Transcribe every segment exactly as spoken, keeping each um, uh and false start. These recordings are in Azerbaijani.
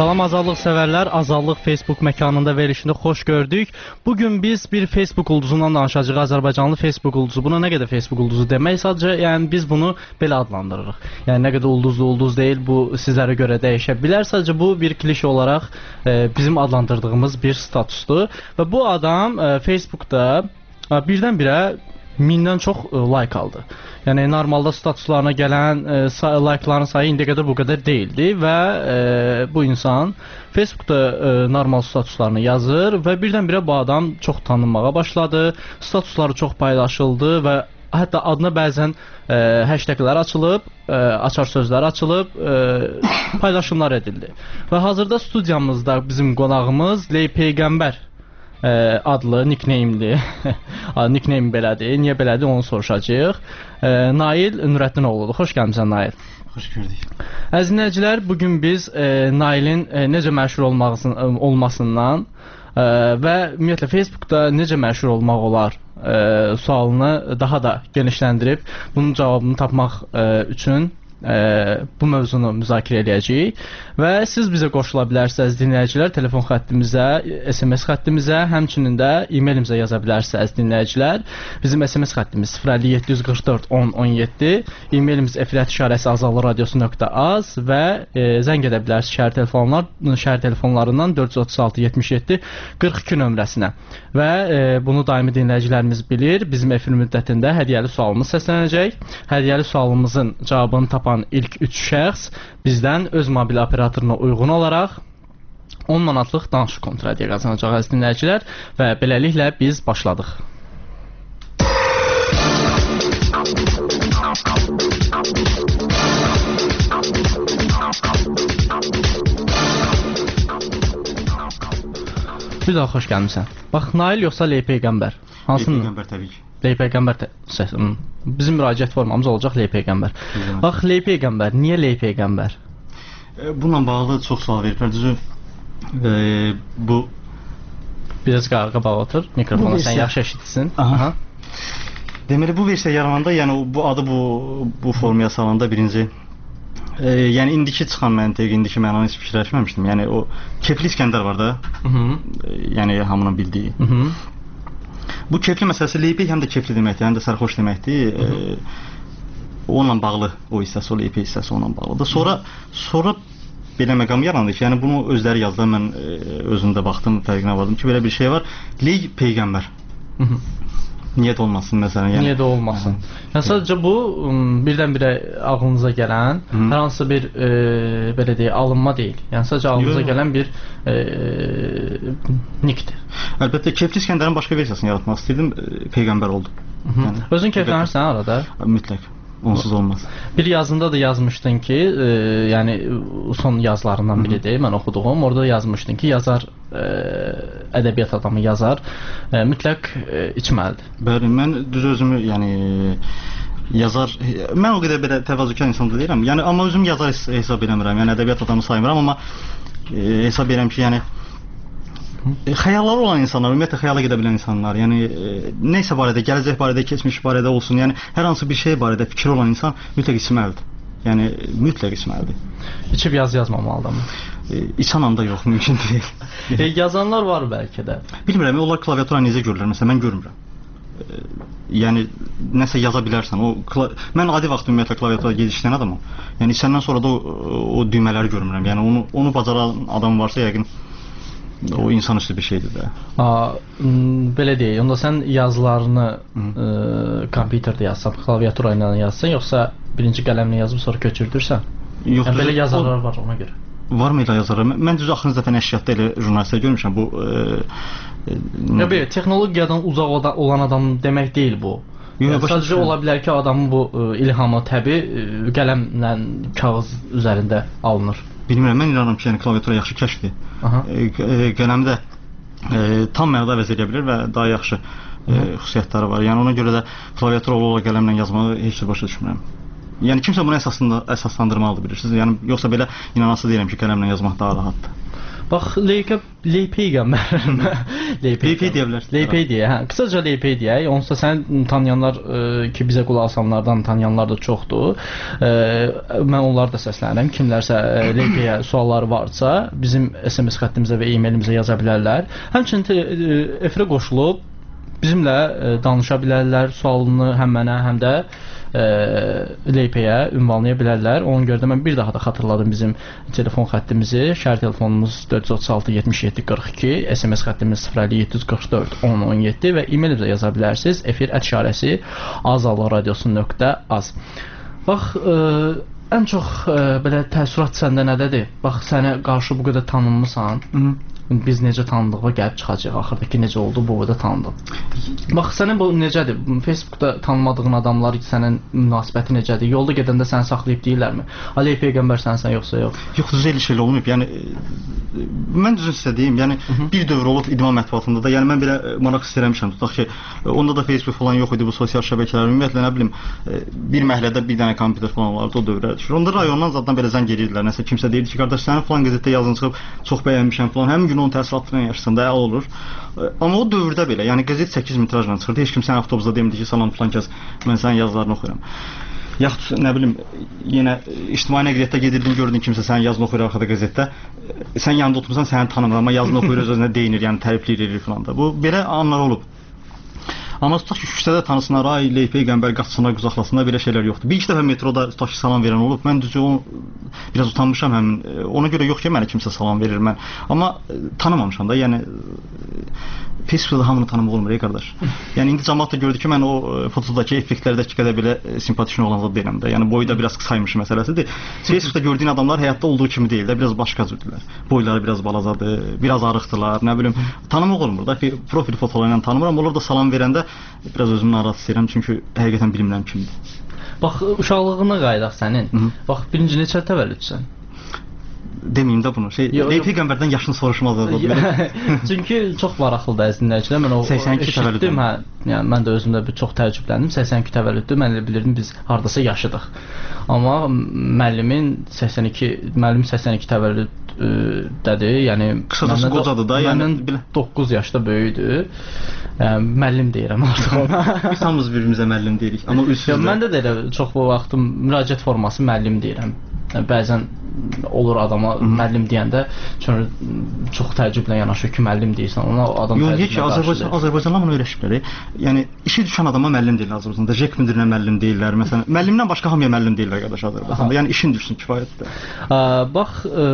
Salam azadlıq sevərlər, Azadlıq Facebook məkanında verilişində xoş gördük. Bugün biz bir Facebook ulduzundan danışacağıq, Azərbaycanlı Facebook ulduzu. Buna nə qədər Facebook ulduzu demək, sadəcə yəni biz bunu belə adlandırırıq. Yəni nə qədər ulduzlu ulduz deyil, bu sizlərə görə dəyişə bilər. Sadəcə bu bir klişe olaraq e, bizim adlandırdığımız bir statusdur. Və bu adam e, Facebookda e, birdən-birə mindən çox e, like aldı. Yəni normalda statuslarına gələn e, say like'ların sayı indiyə qədər bu qədər deyildi və e, bu insan Facebookda e, normal statuslarını yazır və birdən-birə bu adam çox tanınmağa başladı. Statusları çox paylaşıldı və hətta adına bəzən e, hashtaglər açılıb, e, açar sözlər açılıb, e, paylaşımlar edildi. Və hazırda studiyamızda bizim qonağımız Ley Peyğəmbər adlı nickname'dir. Nickname belədir. Niyə belədir onu soruşacağıq. E, Nail Nurəddinoğludur. Xoş gəlmisən Nail. Xoş gördük. Əziz dinləyicilər, bugün biz e, Nailin e, necə məşhur olmasın, olmasından e, və ümumiyyətlə Facebookda necə məşhur olmaq olar e, sualını daha da genişləndirib bunun cavabını tapmaq e, üçün Ə, bu mövzunu müzakirə edəcəyik və siz bizə qoşula bilərsiniz dinləyicilər, telefon xəttimizə, S M S xəttimizə, həmçinin də e-mailimizə yaza bilərsiniz dinləyicilər. Bizim S M S xəttimiz sıfır əlli yeddi yüz qırx dörd on on yeddi, e-mailimiz efirət işarəsi azadlıq radiosu nöqtə az və e, zəng edə bilərsiniz şəhər telefonlar, şəhər telefonlarından dörd yüz otuz altı yetmiş yeddi qırx iki nömrəsinə. Və e, bunu daimi dinləyicilərimiz bilir. Bizim efir müddətində hədiyyəli sualımız səslənəcək. Hədiyyəli sualımızın cavabını tapan ilk üç şəxs bizdən öz mobil operatoruna uyğun olaraq on manatlıq danışıq kontradiya qazanacaq əziz dinləyicilər və beləliklə biz başladıq. Bir daha xoş gəlmisən. Bax, Nail yoxsa Ley Peyğəmbər? Hansını? Ley Peyğəmbər təbii ki. Ley Peyğəmbər bizim müraciət formamız olacaq Ley Peyğəmbər. Bax, Ley Peyğəmbər, niyə Ley Peyğəmbər? E, bununla bağlı çox sual veriblər. Düzü e, bu biraz qabağa otur, mikrofona sən yaxşı eşitsin. Aha. Deməli bu versiya yarananda, yəni bu adı bu bu formaya salanda birinci e, yəni indiki çıxan məntiq, indiki mənanı heç fikirləşməmişdim. Yəni o Kefli İskəndər var da. Hı -hı. E, yəni hamının bildiyi. Hı -hı. Bu kefli məsələsi Leypey həm də kefli deməkdir, həm də sərxoş deməkdir. E, onunla bağlı o hissəsi, o Leypey hissəsi onunla bağlıdır. Sonra sonra belə məqam yarandı ki, yəni bunu özləri yazdılar, mən e, özümdə baxdım, fərqinə vardım ki, belə bir şey var. Ley Peyğəmbər. Hı -hı. Niyə də olmasın məsələn, yəni. Niyə də olmasın. Yəni sadəcə bu birdən-birə ağlınıza gələn Hı -hı. hər hansı bir e, belə deyək, alınma deyil. Yəni sadəcə ağlınıza Yo. gələn bir e, nickdir. Əlbəttə Kefli İskəndərin başqa versiyasını yaratmaq istəyirdim, e, Peyğəmbər oldu. Yəni, özün keyflənirsən arada? Mütləq. Onsuz olmaz. Bir yazında da yazmışdın ki, e, yəni son yazılarından biridir, mən oxuduğum. Orada yazmışdın ki, yazar e, ədəbiyyat adamı yazar, e, mütləq e, içməlidir. Bəli, mən düz özümü, yəni yazar, mən o qədər belə təvazökar insan deyirəm. Yəni amma özümü yazar hesab eləmirəm. Yəni ədəbiyyat adamı saymıram, amma e, hesab edirəm ki, yəni E, xəyalları olan insanlar, ümumiyyətlə xəyala gedə bilən insanlar, yəni e, nəysə barədə, gələcək barədə, keçmiş barədə olsun, yəni hər hansı bir şey barədə fikri olan insan mütləq içməlidir. Yəni mütləq içməlidir. İçib yaz yazmamalıdır mı? E, içən anda yox, mümkün deyil. e, yazanlar var bəlkə də. Bilmirəm, onlar klaviatura necə görürlər, məsələn mən görmürəm. E, yəni nəsə yaza bilərsən, o mən adi vaxt ümumiyyətlə klaviatura gedişləyən adamam. Yəni içəndən sonra da o, o düymələri görmürəm. Yəni onu onu bacaran adam varsa yəqin o insanüstü bir şeydir də. Aa, belə deyək, onda sən yazılarını e, kompüterdə yazsan, klaviatura ilə yazsan, yoxsa birinci qələmlə yazıb sonra köçürdürsən? Yox, yəni, belə yazarlar var ona görə. Varmı elə yazarlar? Mən düz axırıncı dəfə nəşriyyatda elə jurnalistlər görmüşəm. Bu e, e, ya belə texnologiyadan uzaq olan adam demək deyil bu. Yəni, sadəcə ola bilər ki, adamın bu e, ilhamı təbii e, qələmlə kağız üzərində alınır. Bilmirəm, mən inanıram ki, yəni klaviatura yaxşı kəşfdir. E, e, qələmdə e, tam mənada əvəz edə bilir və daha yaxşı e, xüsusiyyətləri var. Yəni ona görə də klaviatura ola-ola qələmlə yazmağı heç də başa düşmürəm. Yəni kimsə bunu əsasında əsaslandırmalıdır, bilirsiniz. Yəni yoxsa belə inanası deyirəm ki, qələmlə yazmaq daha rahatdır. Bax, Leyka Leypeyğəmbər. Leypey deyə bilərsiniz. Leypey deyə. Hə, qısaca Leypey deyək. Onsuz da səni tanıyanlar e, ki, bizə qulaq asanlardan tanıyanlar da çoxdur. E, mən onları da səslənirəm. Kimlərsə e, Leypeyyə sualları varsa, bizim S M S xəttimizə və e-mailimizə yaza bilərlər. Həmçinin e, efirə qoşulub bizimlə e, danışa bilərlər. Sualını həm mənə, həm də Leypeyyə ünvanlaya bilərlər. Ona görə də mən bir daha da xatırladım bizim telefon xəttimizi. Şəhər telefonumuz dörd yüz otuz altı yetmiş yeddi qırx iki, S M S xəttimiz sıfır əlli yeddi yüz qırx dörd on on yeddi və e-mailimizə yaza bilərsiniz. Efir ət işarəsi azallı radiosu nöqtə az. Bax, ə, ən çox ə, belə təəssürat səndə nədədir? Bax, sənə qarşı bu qədər tanınmısan. Hı. Biz necə tanıdığına gəlib çıxacaq. Axırda ki, necə oldu, bu da tanıdıq. Bax, sənin bu necədir? Facebookda tanımadığın adamlar sənin münasibəti necədir? Yolda gedəndə səni saxlayıb deyirlərmi? Ali Peyğəmbər sənsən yoxsa yox? Yox, düzə elə şey olmayıb. Yəni mən düzün sizə deyim, yəni Hı -hı. bir dövr olub idman mətbuatında da, yəni mən belə maraq istəyirəmişəm. Tutaq ki, onda da Facebook falan yox idi, bu sosial şəbəkələr. Ümumiyyətlə nə bilim, bir məhəllədə bir dənə kompüter falan vardı, o dövrə düşür. Onda rayondan zaten belə zəng edirdilər. Nəsə kimsə deyirdi ki, qardaş, sənin falan qəzetdə yazın çıxıb, çox bəyənmişəm falan. Həmin gün onun təəssüratını yaşasın da olur. Amma o dövrdə belə, yəni qəzet səkkiz metrajla çıxırdı. Heç kim sən avtobusda demdi ki, salam falan kəs, mən sənin yazılarını oxuyuram. Yaxud nə bilim, yenə ictimai nəqliyyatda gedirdin, gördün kimsə sənin yazını oxuyur arxada qəzetdə. Sən yanında oturmusan, səni tanımır, amma yazını oxuyur, öz-özünə deyinir, yəni tərifləyir falan da. Bu belə anlar olub. Amma tutaq ki, küçədə tanısınlar, ay Leypeyğəmbər qaçsınlar, qucaqlasınlar, belə şeylər yoxdur. Bir iki dəfə metroda tutaq ki, salam verən olub. Mən düzü onu biraz utanmışam həmin. Ona görə yox ki, mənə kimsə salam verir mən. Amma tanımamışam da, yəni Facebookda hamını tanımaq olmur, ey qardaş. Yəni indi cəmaət də gördü ki, mən o fotodakı effektlərdəki qədər belə simpatik olan zad deyiləm də. Yəni boyu da biraz qısaymış məsələsidir. Facebookda gördüyün adamlar həyatda olduğu kimi deyil də, biraz başqa cürdülər. Boyları biraz balacadır, biraz arıqdılar, nə bilim. Tanımaq olmur da, profil fotolarıyla tanımıram. Onlar da salam verəndə biraz özümü narahat edirəm, çünki həqiqətən bilmirəm kimdir. Bax, uşaqlığına qayıdaq sənin. Hı -hı. Bax, birinci neçə təvəllüdsən? Deməyim də bunu. Şey, Leypeyğəmbərdən yaşını soruşmaz da. Çünki çox maraqlıdır əslində. Mən o səksən iki təvəllüdüm. Hə, yəni mən də özümdə bir çox təəccübləndim. səksən iki təvəllüddür. Mən elə bilirdim biz hardasa yaşıdıq. Amma müəllimin səksən iki, müəllim səksən iki təvəllüd dədir. Yəni qısacası qocadır da, yəni məndən doqquz yaşda böyükdür. Yəni müəllim deyirəm artıq ona. Biz hamımız bir-birimizə müəllim deyirik, amma üstsüz. Məndə də elə çox bu vaxtım müraciət forması müəllim deyirəm. Bəzən olur adama Hı -hı. müəllim deyəndə sonra çox təəccüblə yanaşır ki, müəllim deyirsən, ona adam təəccüblə. Yox, ki, Azərbaycan Azərbaycanla bunu öyrəşiblər. Yəni işi düşən adama müəllim deyirlər Azərbaycanda. Jack müdirinə müəllim deyirlər. Məsələn, müəllimdən başqa hamıya müəllim deyirlər qardaş Azərbaycanda. Yəni işin düşsün kifayətdir. Bax,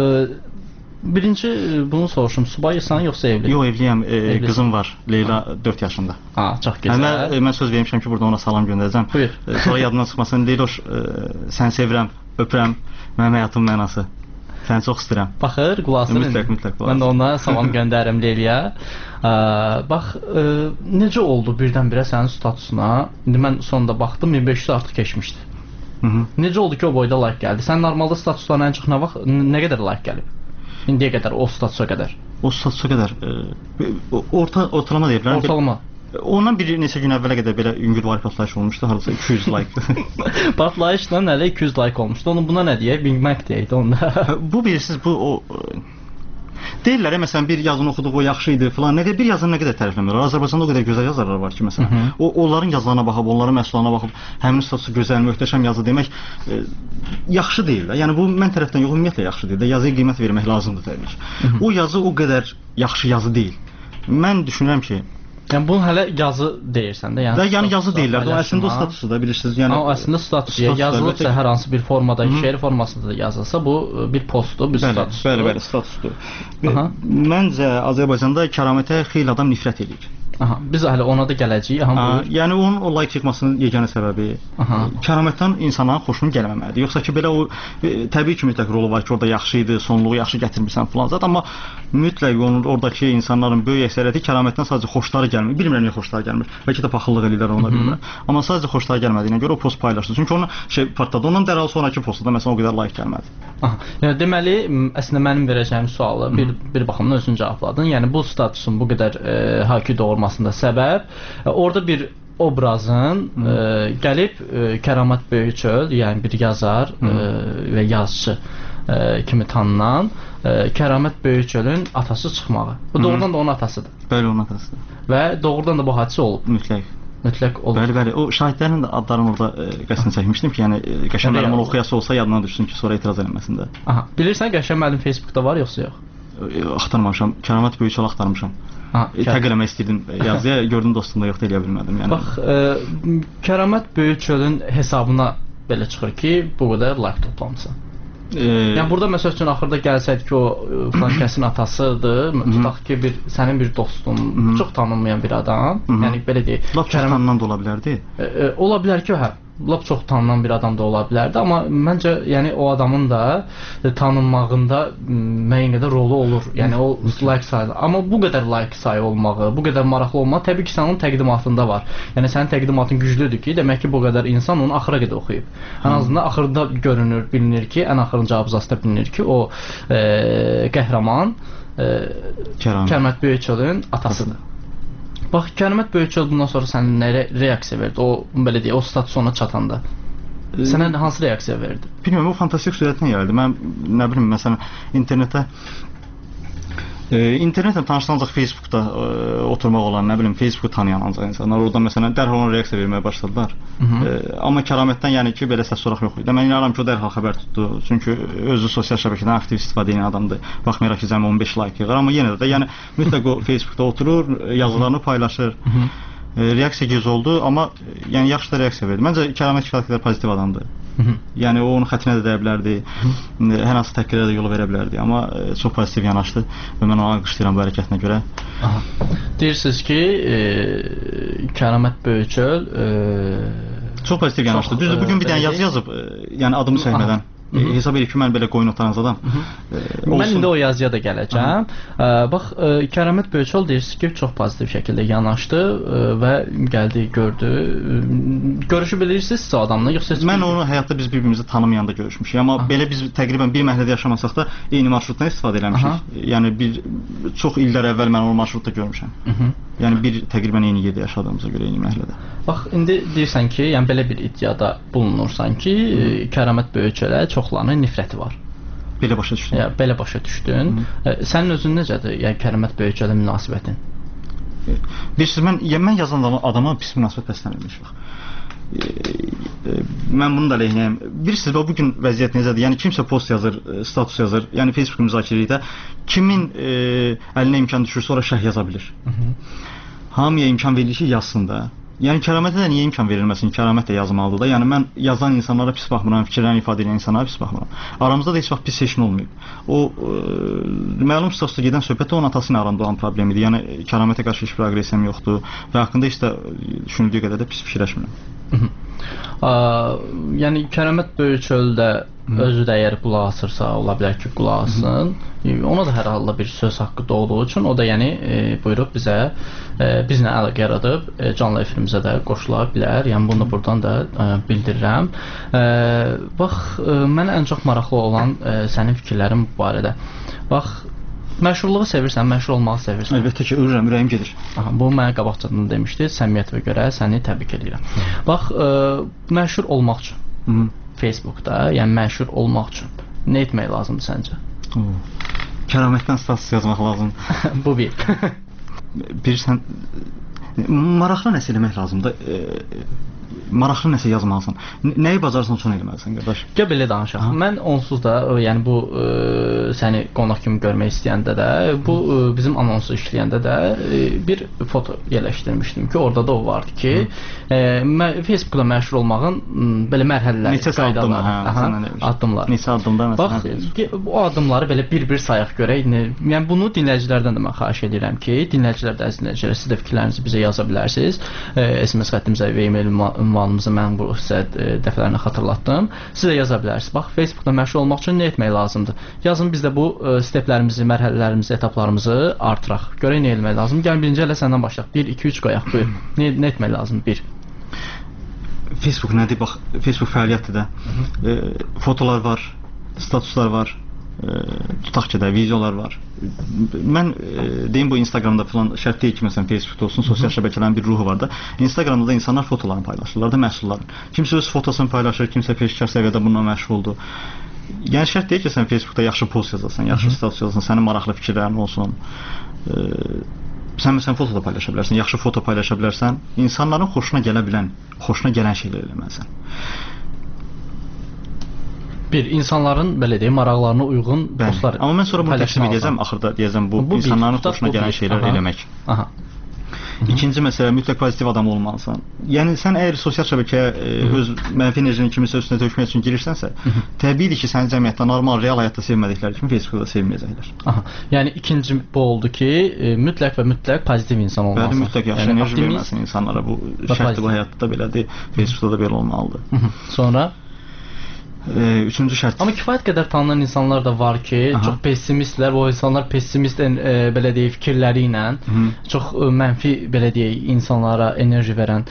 birinci bunu soruşum, subaysan yoxsa evli? Yox, evliyəm. E, qızım var, Leyla dörd yaşında. Ha, çox gözəl. Mən, mən söz vermişəm ki, burada ona salam göndərəcəm. Buyur. Sonra yadından çıxmasın. Leyloş, e, sən sevirəm, öpürəm. Mənim həyatım mənası. Səni çox istəyirəm. Baxır, qulasın. Mütləq, mütləq. Mən də ona salam göndərirəm Leyliyə. Bax, ə, necə oldu birdən-birə sənin statusuna? İndi mən sonunda baxdım, min beş yüz artıq keçmişdi. Hı -hı. Necə oldu ki, o boyda like gəldi? Sən normalda statuslarına ən çox nə vaxt, nə qədər like gəlib? İndiyə qədər, o statusa qədər. O statusa qədər, e, orta ortalama deyə bilərəm. Ortalama. Ondan bir neçə gün əvvələ qədər belə yüngül partlayış olmuşdu, hardasa iki yüz like. Partlayışla hələ iki yüz like olmuşdu. Onun buna nə deyək? Big Mac deyək onda. Bu bilirsiniz, bu o deyirlər, məsələn, bir yazını oxuduq, o yaxşı idi falan. Nə qədər bir yazını nə qədər tərifləmirlər. Azərbaycanda o qədər gözəl yazarlar var ki, məsələn. Hı -hı. O onların yazılarına baxıb, onların məhsullarına baxıb, həmin statusu gözəl, möhtəşəm yazı demək e, yaxşı deyil də. Yəni bu mən tərəfdən yox, ümumiyyətlə yaxşı deyil də. Yazıya qiymət vermək lazımdır təbii ki. Hı -hı. O yazı o qədər yaxşı yazı deyil. Mən düşünürəm ki, yəni bunu hələ yazı deyirsən də, yəni. Da, yəni yazı deyirlər. O əslində o statusu da bilirsiniz, yəni. O əslində status yazılıbsa hər hansı bir formada, şeir formasında da yazılsa, bu bir postdur, bir statusdur. Bəli, bəli, statusdur. Məncə Azərbaycanda kəramətə xeyli adam nifrət edir. Aha, biz hələ ona da gələcəyik. Aha, buyur. Yəni onun o like çıxmasının yeganə səbəbi kəramətdən insanların xoşuna gəlməməlidir. Yoxsa ki belə o e, təbii ki mütləq rolu var ki, orada yaxşı idi, sonluğu yaxşı gətirmirsən falan zət, amma mütləq onun oradakı insanların böyük əksəriyyəti kəramətdən sadəcə xoşları gəlmir. Bilmirəm niyə xoşları gəlmir. Bəlkə də paxıllıq eləyirlər ona bilmirəm. Amma sadəcə xoşları gəlmədiyinə görə o post paylaşdı. Çünki onun şey partladı. Ondan dərhal sonrakı postda məsələn o qədər like gəlmədi. Aha. Yəni deməli, əslində mənim verəcəyim sualı bir bir baxımdan özün cavabladın. Yəni bu statusun bu qədər e, hakü doğurmasında səbəb e, orada bir obrazın e, gəlib e, Kəramat Böyükçöl, yəni bir yazar e, və yazıcı e, kimi tanınan e, Kəramət Böyükçölün atası çıxmağı. Bu doğrudan da onun atasıdır. Bəli, onun atasıdır. Və doğrudan da bu hadisə olub. Mütləq. Mütləq olub. Bəli, bəli. O şahidlərin də adlarını orada e, qəsdini çəkmişdim ki, yəni e, Qəşəm müəllim onu oxuyası olsa yadına düşsün ki, sonra etiraz eləməsin də. Aha. Bilirsən Qəşəm müəllim Facebookda var yoxsa yox? E, axtarmamışam. Kəramət Böyükçöl axtarmışam. Ha, e, təq eləmək istəyirdim yazıya, gördüm dostumda yoxdur, eləyə bilmədim. Yəni. Bax, e, Kəramət Böyükçölün hesabına belə çıxır ki, bu qədər like toplamısan. E, yəni burada məsəl üçün axırda gəlsəydi ki, o falan kəsin atasıdır, tutaq ki, bir sənin bir dostun, Hı-hı. çox tanınmayan bir adam, Hı-hı. yəni belə deyək. Lap çox Kərəm... tanınan da ola bilərdi. E, e, ola bilər ki, hə, lap çox tanınan bir adam da ola bilərdi, amma məncə yəni o adamın da e, tanınmağında müəyyən qədər rolu olur. Yəni o like sayı. Amma bu qədər like sayı olmağı, bu qədər maraqlı olmağı təbii ki, sənin təqdimatında var. Yəni sənin təqdimatın güclüdür ki, demək ki, bu qədər insan onu axıra qədər oxuyub. Ən azından axırda görünür, bilinir ki, ən axırıncı abzasda bilinir ki, o e, qəhrəman e, Kəramət Böyükçölün atasıdır. Bax, Kəramət Böyükçöl bundan sonra sənin nə re reaksiya verdi? O, belə deyək, o status ona çatanda. Sənə hansı reaksiya verdi? Bilmirəm, o fantastik sürətlə gəldi. Mən, nə bilim, məsələn, internetə e, internetlə tanışdan ancaq Facebookda e, oturmaq olan, nə bilim, Facebooku tanıyan ancaq insanlar oradan məsələn dərhal ona reaksiya verməyə başladılar. E, amma Kəramətdən yəni ki, belə səs soraq yox idi. Mən inanıram ki, o dərhal xəbər tutdu. Çünki özü sosial şəbəkədən aktiv istifadə edən adamdır. Baxmayaraq ki, cəmi on beş like yığır, amma yenə də yəni mütləq o Facebookda oturur, yazılarını paylaşır. E, reaksiya gec oldu, amma yəni yaxşı da reaksiya verdi. Məncə Kəramət kifayət qədər pozitiv adamdır. Hı -hı. Yəni o onu xətrinə də dəyə bilərdi, hər hansı təhqirlərə də yol verə bilərdi, amma e, çox pozitiv yanaşdı və mən onu alqışlayıram bu hərəkətinə görə. Aha. Deyirsiniz ki, e, Kəramət Böyükçöl e, çox pozitiv yanaşdı. Düzdür, bugün bir dənə yazı yazıb, e, yəni adımı söyləmədən. E, hesab edir ki, mən belə qoyun otaran adam. E, mən indi o yazıya da gələcəm. E, bax, e, Kəramət Böyükçöl deyirsiniz ki, çox pozitiv şəkildə yanaşdı e, və gəldi, gördü. E, görüşü bilirsinizsə adamla, yoxsa mən bir... onu həyatda biz bir-birimizi tanımayanda görüşmüşük. Amma Aha. belə biz təqribən bir məhəllədə yaşamasaq da eyni marşrutdan istifadə eləmişik. Aha. Yəni bir çox illər əvvəl mən onu marşrutda görmüşəm. Hı -hı. Yəni bir təqribən eyni yerdə yaşadığımıza görə eyni məhəllədə. Bax, indi deyirsən ki, yəni belə bir iddiada bulunursan ki, e, Kəramət Böyükçölə çoxlarının nifrəti var. Belə başa düşdün. Ya, belə başa düşdün. Hı -hı. Sənin özün necədir? Yəni Kəramət Böyükçölə münasibətin? Bilirsiniz, mən, yəni, mən yazan adama pis münasibət bəslənilmişik. Mən bunu da lehinəyəm. Bilirsiniz, bu gün vəziyyət necədir? Yəni kimsə post yazır, status yazır. Yəni Facebook müzakirədə kimin e, əlinə imkan düşür, sonra şərh yaza bilir. Hı -hı. Hamıya imkan verilir ki, yazsın da. Yəni Kəramətə də niyə imkan verilməsin? Kəramət də yazmalıdır da. Yəni mən yazan insanlara pis baxmıram, fikirlərini ifadə edən insanlara pis baxmıram. Aramızda da heç vaxt pis seçim olmayıb. O e, məlum statusda gedən söhbət onun atası ilə arasında olan problem idi. Yəni Kəramətə qarşı heç bir aqressiyam yoxdur və haqqında heç də düşünüldüyü qədər də pis fikirləşmirəm. Ə, yəni Kəramət Böyükçöldə özü də əgər qulaq asırsa, ola bilər ki, qulaq asın. Ona da hər halda bir söz haqqı doğduğu üçün o da yəni e, buyurub bizə e, bizlə əlaqə yaradıb e, canlı efirimizə də qoşula bilər. Yəni bunu buradan da e, bildirirəm. E, bax, e, mənə ən çox maraqlı olan e, sənin fikirlərin bu barədə. Bax, məşhurluğu sevirsən, məşhur olmağı sevirsən. Əlbəttə ki, ölürəm, ürəyim gedir. Aha, bu mənə qabaqcadan demişdi. Səmimiyyətimə görə səni təbrik edirəm. Bax, e, məşhur olmaq üçün Hı -hı. Facebookda, yəni məşhur olmaq üçün nə etmək lazımdır səncə? Oo. Kəramətdən status yazmaq lazımdır. Bu bir. Bilirsən, maraqlı nəsə eləmək lazımdır. E, maraqlı nəsə yazmalısan. Nəyi bacarsan onu eləməlisən, qardaş. Gəl belə danışaq. Aha. Mən onsuz da, yəni bu e, səni qonaq kimi görmək istəyəndə də, bu e, bizim anonsu işləyəndə də e, bir foto yerləşdirmişdim ki, orada da o vardı ki, e, Facebookda məşhur olmağın m, belə mərhələləri, neçə qaydaları, hə, aha, addımlar. Neçə addımlar məsələn. Bax, bu addımları belə bir-bir sayaq görək. Yəni bunu dinləyicilərdən də mən xahiş edirəm ki, dinləyicilər də, əziz dinləyicilər, siz də fikirlərinizi bizə yaza bilərsiniz. E, S M S xəttimizə və e-mail ünvanımızı mən bu sizə e, dəfələrini xatırlatdım. Siz də yaza bilərsiniz. Bax, Facebookda məşhur olmaq üçün nə etmək lazımdır? Yazın biz də bu e, steplərimizi, mərhələlərimizi, etaplarımızı artıraq. Görək nə etmək lazımdır? Gəlin birinci elə səndən başlayaq. bir, iki, üç qoyaq. Buyur. Nə, nə etmək lazımdır? bir. Facebook nədir? Bax, Facebook fəaliyyətdir də. E, fotolar var, statuslar var. E, tutaq ki də videolar var. Mən e, deyim bu Instagramda falan şərt deyil ki, məsələn Facebookda olsun, sosial şəbəkələrin bir ruhu var da. Instagramda da insanlar fotolarını paylaşırlar da məhsulların. Kimsə öz fotosunu paylaşır, kimsə peşəkar səviyyədə bununla məşğuldur. Yəni şərt deyil ki, sən Facebookda yaxşı post yazasan, yaxşı status yazasan, sənin maraqlı fikirlərin olsun. E, sən məsələn foto da paylaşa bilərsən, yaxşı foto paylaşa bilərsən. İnsanların xoşuna gələ bilən, xoşuna gələn şeylər eləməlisən. Bir insanların belə deyim maraqlarına uyğun postlar. Amma mən sonra bunu təklif edəcəm, axırda deyəcəm bu, bu insanların bir, xoşuna gələn şeylər aha. eləmək. Aha. İkinci məsələ mütləq pozitiv adam olmalısan. Yəni sən əgər sosial şəbəkəyə e, öz mənfi enerjini kimisə üstünə tökmək üçün girirsənsə, təbiidir ki, səni cəmiyyətdə normal, real həyatda sevmədikləri kimi Facebookda sevməyəcəklər. Aha. Yəni ikinci bu oldu ki, e, mütləq və mütləq pozitiv insan olmalısan. Bəli, mütləq yaxşı yəni, enerji optimist... verməlisən insanlara. Bu şərtdir, bu həyatda da belədir, Facebookda da belə olmalıdır. Hı -hı. Sonra Ee, üçüncü şərt. Amma kifayət qədər tanınan insanlar da var ki, aha. çox pessimistlər. O insanlar pessimist e, belə deyək fikirləri ilə Hı. çox e, mənfi belə deyək insanlara enerji verən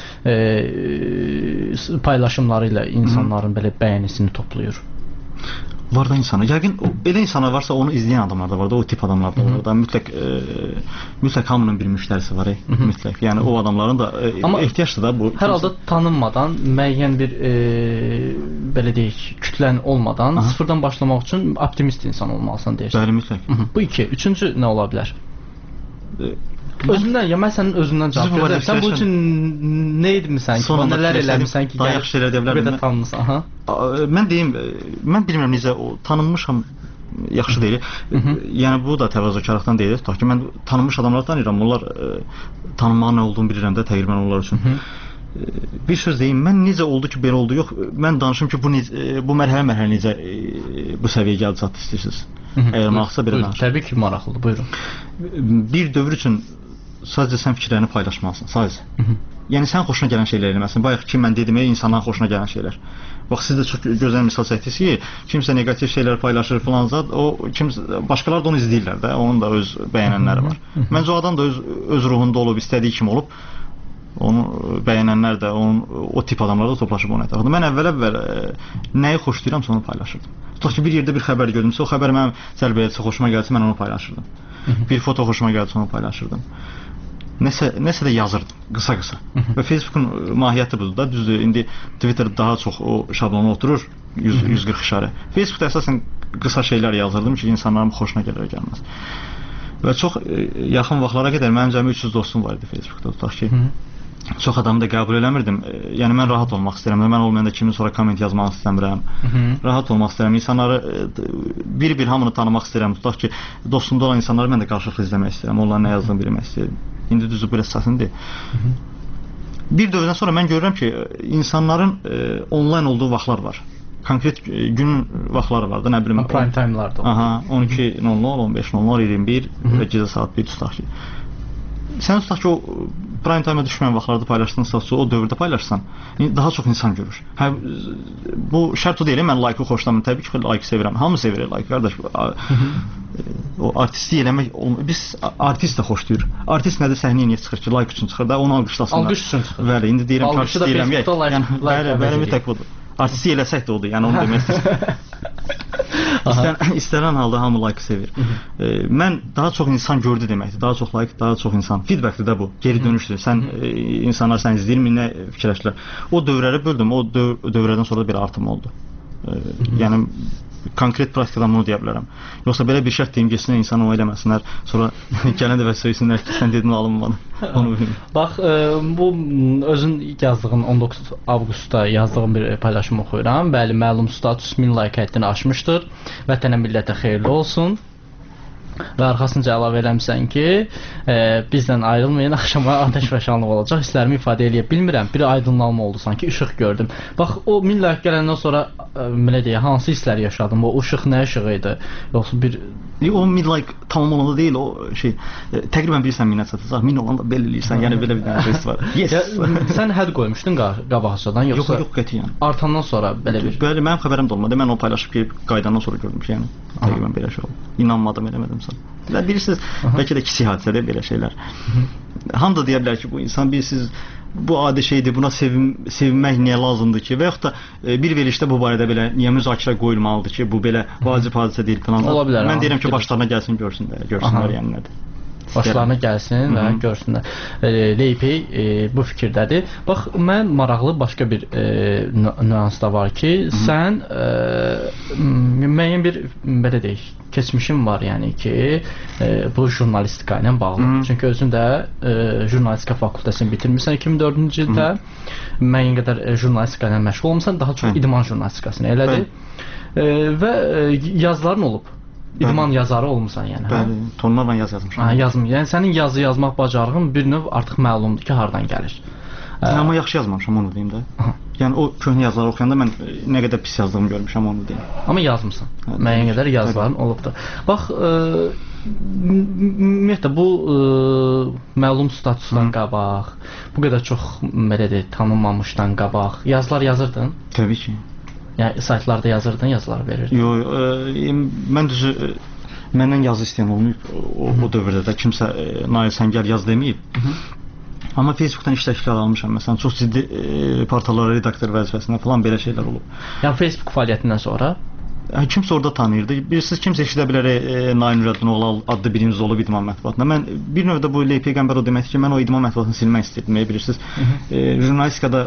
e, paylaşımları ilə insanların Hı. belə bəyənisini toplayır. Var da insana. Yəqin elə insanlar varsa onu izləyən adamlar da var da, o tip adamlar da var da. Mütləq e, mütləq hamının bir müştərisi var, e, mütləq. Yəni o adamların da e, ehtiyacdır da bu. Hər halda tanınmadan, müəyyən bir e, belə deyək, kütlən olmadan Aha. sıfırdan başlamaq üçün optimist insan olmalısan deyirsən. Bəli, mütləq. Hı -hı. Bu iki. Üçüncü nə ola bilər? E, Özündən, ya mən sənin özündən cavab verirəm. Sən bu üçün nə etmisən ki, nələr eləmisən ki, daha yaxşı şeylər deyə bilərəm. Bir də tanınırsan, aha. Mən deyim, mən bilmirəm necə o tanınmışam yaxşı deyil. Hı -hı. Yəni bu da təvazökarlıqdan deyil. Tutaq ki, mən tanınmış adamları tanıyıram. Onlar e, tanınmağın nə olduğunu bilirəm də təqribən onlar üçün. Hı -hı. E, bir söz deyim, mən necə oldu ki, belə oldu? Yox, mən danışım ki, bu necə, bu mərhələ-mərhələ necə e, bu səviyyəyə gəldi çatdı istəyirsiniz. Əgər maraqlısa belə danışın. Təbii ki, maraqlıdır. Buyurun. Bir dövr üçün sadəcə sən fikirlərini paylaşmalısan, sadəcə. Hı -hı. Yəni sən xoşuna gələn şeylər eləməlisən. Bayaq ki, mən dedim, insanların xoşuna gələn şeylər. Bax, siz də çox gözəl misal çəkdiniz ki, kimsə neqativ şeylər paylaşır filan zat, o kimsə başqaları da onu izləyirlər də, onun da öz bəyənənləri var. Hı -hı. Məncə o adam da öz öz ruhunda olub, istədiyi kimi olub. Onu bəyənənlər də, onun o tip adamlar da toplaşıb onu ətrafında. Mən əvvəl-əvvəl nəyi xoşlayıramsa onu paylaşırdım. Tutaq ki, bir yerdə bir xəbər gördümsə, o xəbər mənim cəlb xoşuma gəlsə, mən onu paylaşırdım. Hı -hı. Bir foto xoşuma gəlsə, onu paylaşırdım. Nəsə, nəsə də yazırdım, qısa-qısa. Və Facebookun mahiyyəti budur da, düzdür, indi Twitter daha çox o şablona oturur, yüz, yüz qırx işarə. Facebookda əsasən qısa şeylər yazırdım ki, insanların xoşuna gəlir, gəlməz. Və çox e, yaxın vaxtlara qədər mənim cəmi üç yüz dostum var idi Facebookda, tutaq ki. Hı -hı. Çox adamı da qəbul eləmirdim. E, yəni mən rahat olmaq istəyirəm. Mən olmayanda kimin sonra komment yazmaq istəmirəm. Hı -hı. Rahat olmaq istəyirəm. İnsanları e, bir-bir hamını tanımaq istəyirəm. Tutaq ki, dostumda olan insanları mən də qarşılıqlı izləmək istəyirəm. Onların nə yazdığını bilmək istəyirəm. İndi düzdür, bu əsasındır. Bir dövrdən sonra mən görürəm ki, insanların e, onlayn olduğu vaxtlar var. Konkret e, günün vaxtları var da, nə bilim. Prime time'larda. Aha, on iki nol nol, on beş nol nol, iyirmi bir və gecə saat bir tutaq ki. Sən tutaq ki, o prime time-a düşməyən vaxtlarda paylaşdığın statüsü o dövrdə paylaşsan, daha çox insan görür. Hə, bu şərt o deyil, mən like-ı xoşlamıram. Təbii ki, like sevirəm. Hamı sevir like, qardaş. O artistlik eləmək, biz artist də xoşlayır. Artist nədir, səhnəyə niyə çıxır ki, like üçün çıxır da, onu alqışlasınlar. Alqış üçün çıxır. Bəli, indi deyirəm ki, artist deyirəm. Yəni, bəli, bəli, mütləq budur. Artistlik eləsək də odur, yəni onu demək istəyirəm. İstən, istənilən halda hamı like sevir. E, mən daha çox insan gördü deməkdir. Daha çox like, daha çox insan. Feedbackdir də bu. Geri dönüşdür. Sən e, insanlar sən izləyir, nə fikirləşirlər. O dövrləri böldüm. O döv dövrdən sonra bir artım oldu. E, yəni konkret praktikadan bunu deyə bilərəm. Yoxsa belə bir şərt deyim geçsinlər, insan o eləməsinlər. Sonra gələn dəfə söyləsinlər ki, sən dedin alınmadı. Onu bilmirəm. Bax, e, bu özün yazdığın on doqquz avqustda yazdığın bir paylaşım oxuyuram. Bəli, məlum status min like həddini aşmışdır. Vətənə, millətə xeyirli olsun. Və arxasınca əlavə eləmsən ki, e, bizdən ayrılmayın, axşama atəşfəşanlıq olacaq. Hisslərimi ifadə eləyə bilmirəm. Bir aydınlanma oldu sanki, işıq gördüm. Bax, o min like gələndən sonra e, belə deyə, hansı hisslər yaşadım? O işıq nə işığı idi? Yoxsa bir... O min like tamam olanda deyil, o şey, e, təqribən bilirsən minə çatacaq, min olanda belə eləyirsən, yəni belə bir dənə test var. Yes. Ya, sən hədd qoymuşdun qabaqcadan, yoxsa... Yox, yox, qətiyyən. Artandan sonra belə bir... Bəli, mənim xəbərim də olmadı. Mən onu paylaşıb ki, qaydandan sonra gördüm ki, yəni, təqribən belə şey oldu. İnanmadım, eləmədim sən. Və bilirsiniz, Aha. bəlkə də kiçik hadisədir belə şeylər. Hamı da deyə bilər ki, bu insan bilirsiniz, bu adi şeydir, buna sevim, sevinmək niyə lazımdır ki, və yaxud da e, bir verilişdə bu barədə belə niyə müzakirə qoyulmalıdır ki, bu belə vacib hadisə deyil falan. Ola bilər. Mən deyirəm ki, başlarına gəlsin, görsünlər, görsünlər yəni nədir. Başlarına gəlsin və görsünlər. E, Leypey e, bu fikirdədir. Bax, mən maraqlı başqa bir e, nüans da var ki, Hı -hı. sən e, müəyyən bir belə deyək, keçmişin var, yəni ki, e, bu jurnalistika ilə bağlı. Hı -hı. Çünki özün də e, jurnalistika fakültəsini bitirmirsən iki min dördüncü ildə. Hı -hı. Müəyyən qədər e, jurnalistika ilə məşğul olmusan, daha çox Hı -hı. idman jurnalistikasını elədir. E, və e, yazıların olub. İdman Bəli. yazarı olmusan yəni. Bəli, tonlarla yaz yazmışam. Ha, yazım. Yəni sənin yazı yazmaq bacarığın bir növ artıq məlumdur ki, hardan gəlir. Ə, amma yaxşı yazmamışam, onu deyim də. Aha. Yəni o köhnə yazıları oxuyanda mən nə qədər pis yazdığımı görmüşəm, onu deyim. Amma yazmısan. Hə, müəyyən qədər yazıların Bəli. olubdur. Bax, ümumiyyətlə bu ə, məlum statusdan Hı. qabaq, bu qədər çox belə deyək, tanınmamışdan qabaq yazılar yazırdın? Təbii ki. Yəni saytlarda yazırdın, yazılar verirdin. Yox, mən düzü məndən yazı istəyən olmayıb o, o dövrdə də kimsə Nail sən gəl yaz deməyib. Hı -hı. Amma Facebookdan iş təklifləri almışam. Məsələn, çox ciddi e, portallara redaktor vəzifəsində falan belə şeylər olub. Yəni Facebook fəaliyyətindən sonra Hə, kimsə orada tanıyırdı. Bilirsiniz, kimsə eşidə bilər e, Nail Nurəddinoğlu adlı birimiz olub idman mətbuatında. Mən bir növdə bu Leypey Qəmbər o deməkdir ki, mən o idman mətbuatını silmək istəyirdim, bilirsiniz. E, jurnalistikada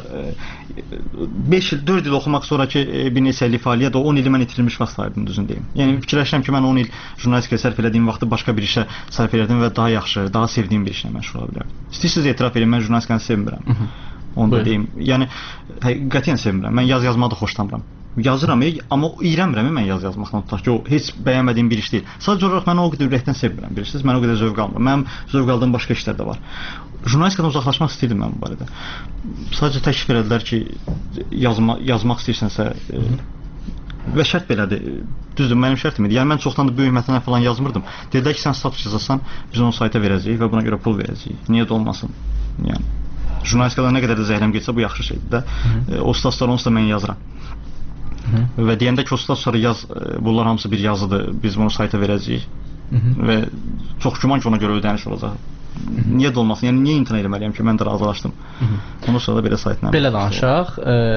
beş il, dörd il oxumaq sonraki e, bir neçə illik fəaliyyət, o on ili mən itirilmiş vaxt sayırdım, düzün deyim. Yəni fikirləşirəm ki, mən on il jurnalistikaya sərf elədiyim vaxtı başqa bir işə sərf elədim və daha yaxşı, daha sevdiyim bir işlə məşğul ola bilərdim. İstəyirsiniz etiraf edin, mən jurnalistikanı sevmirəm. Onu da deyim. Yəni həqiqətən sevmirəm. Mən yaz yazmağı da xoşlamıram. Yazıram, amma iyrəmirəm mən yaz yazmaqdan tutaq ki, o heç bəyənmədiyim bir iş deyil. Sadəcə olaraq mən o qədər ürəkdən sevmirəm, bilirsiniz, mən o qədər zövq almıram. Mənim zövq aldığım başqa işlər də var. Jurnalistikadan uzaqlaşmaq istəyirdim mən bu barədə. Sadəcə təklif elədilər ki, yazma, yazmaq istəyirsənsə e, və şərt belədir. Düzdür, mənim şərtim idi. Yəni mən çoxdan da böyük mətnlər falan yazmırdım. Dedilər ki, sən status yazarsan, biz onu sayta verəcəyik və buna görə pul verəcəyik. Niyə də olmasın? Yəni jurnalistikada nə qədər də zəhləm getsə bu yaxşı şeydir də. E, o statuslar onsuz da mən yazıram. Hı. Və deyəndə ki, o statusları yaz, bunlar hamısı bir yazıdır, biz bunu sayta verəcəyik. Hı -hı. Və çox güman ki, ona görə ödəniş olacaq. Hı -hı. Niyə də olmasın? Yəni niyə imtina etməliyəm ki, mən də razılaşdım. Ondan sonra da belə saytla. Belə danışaq.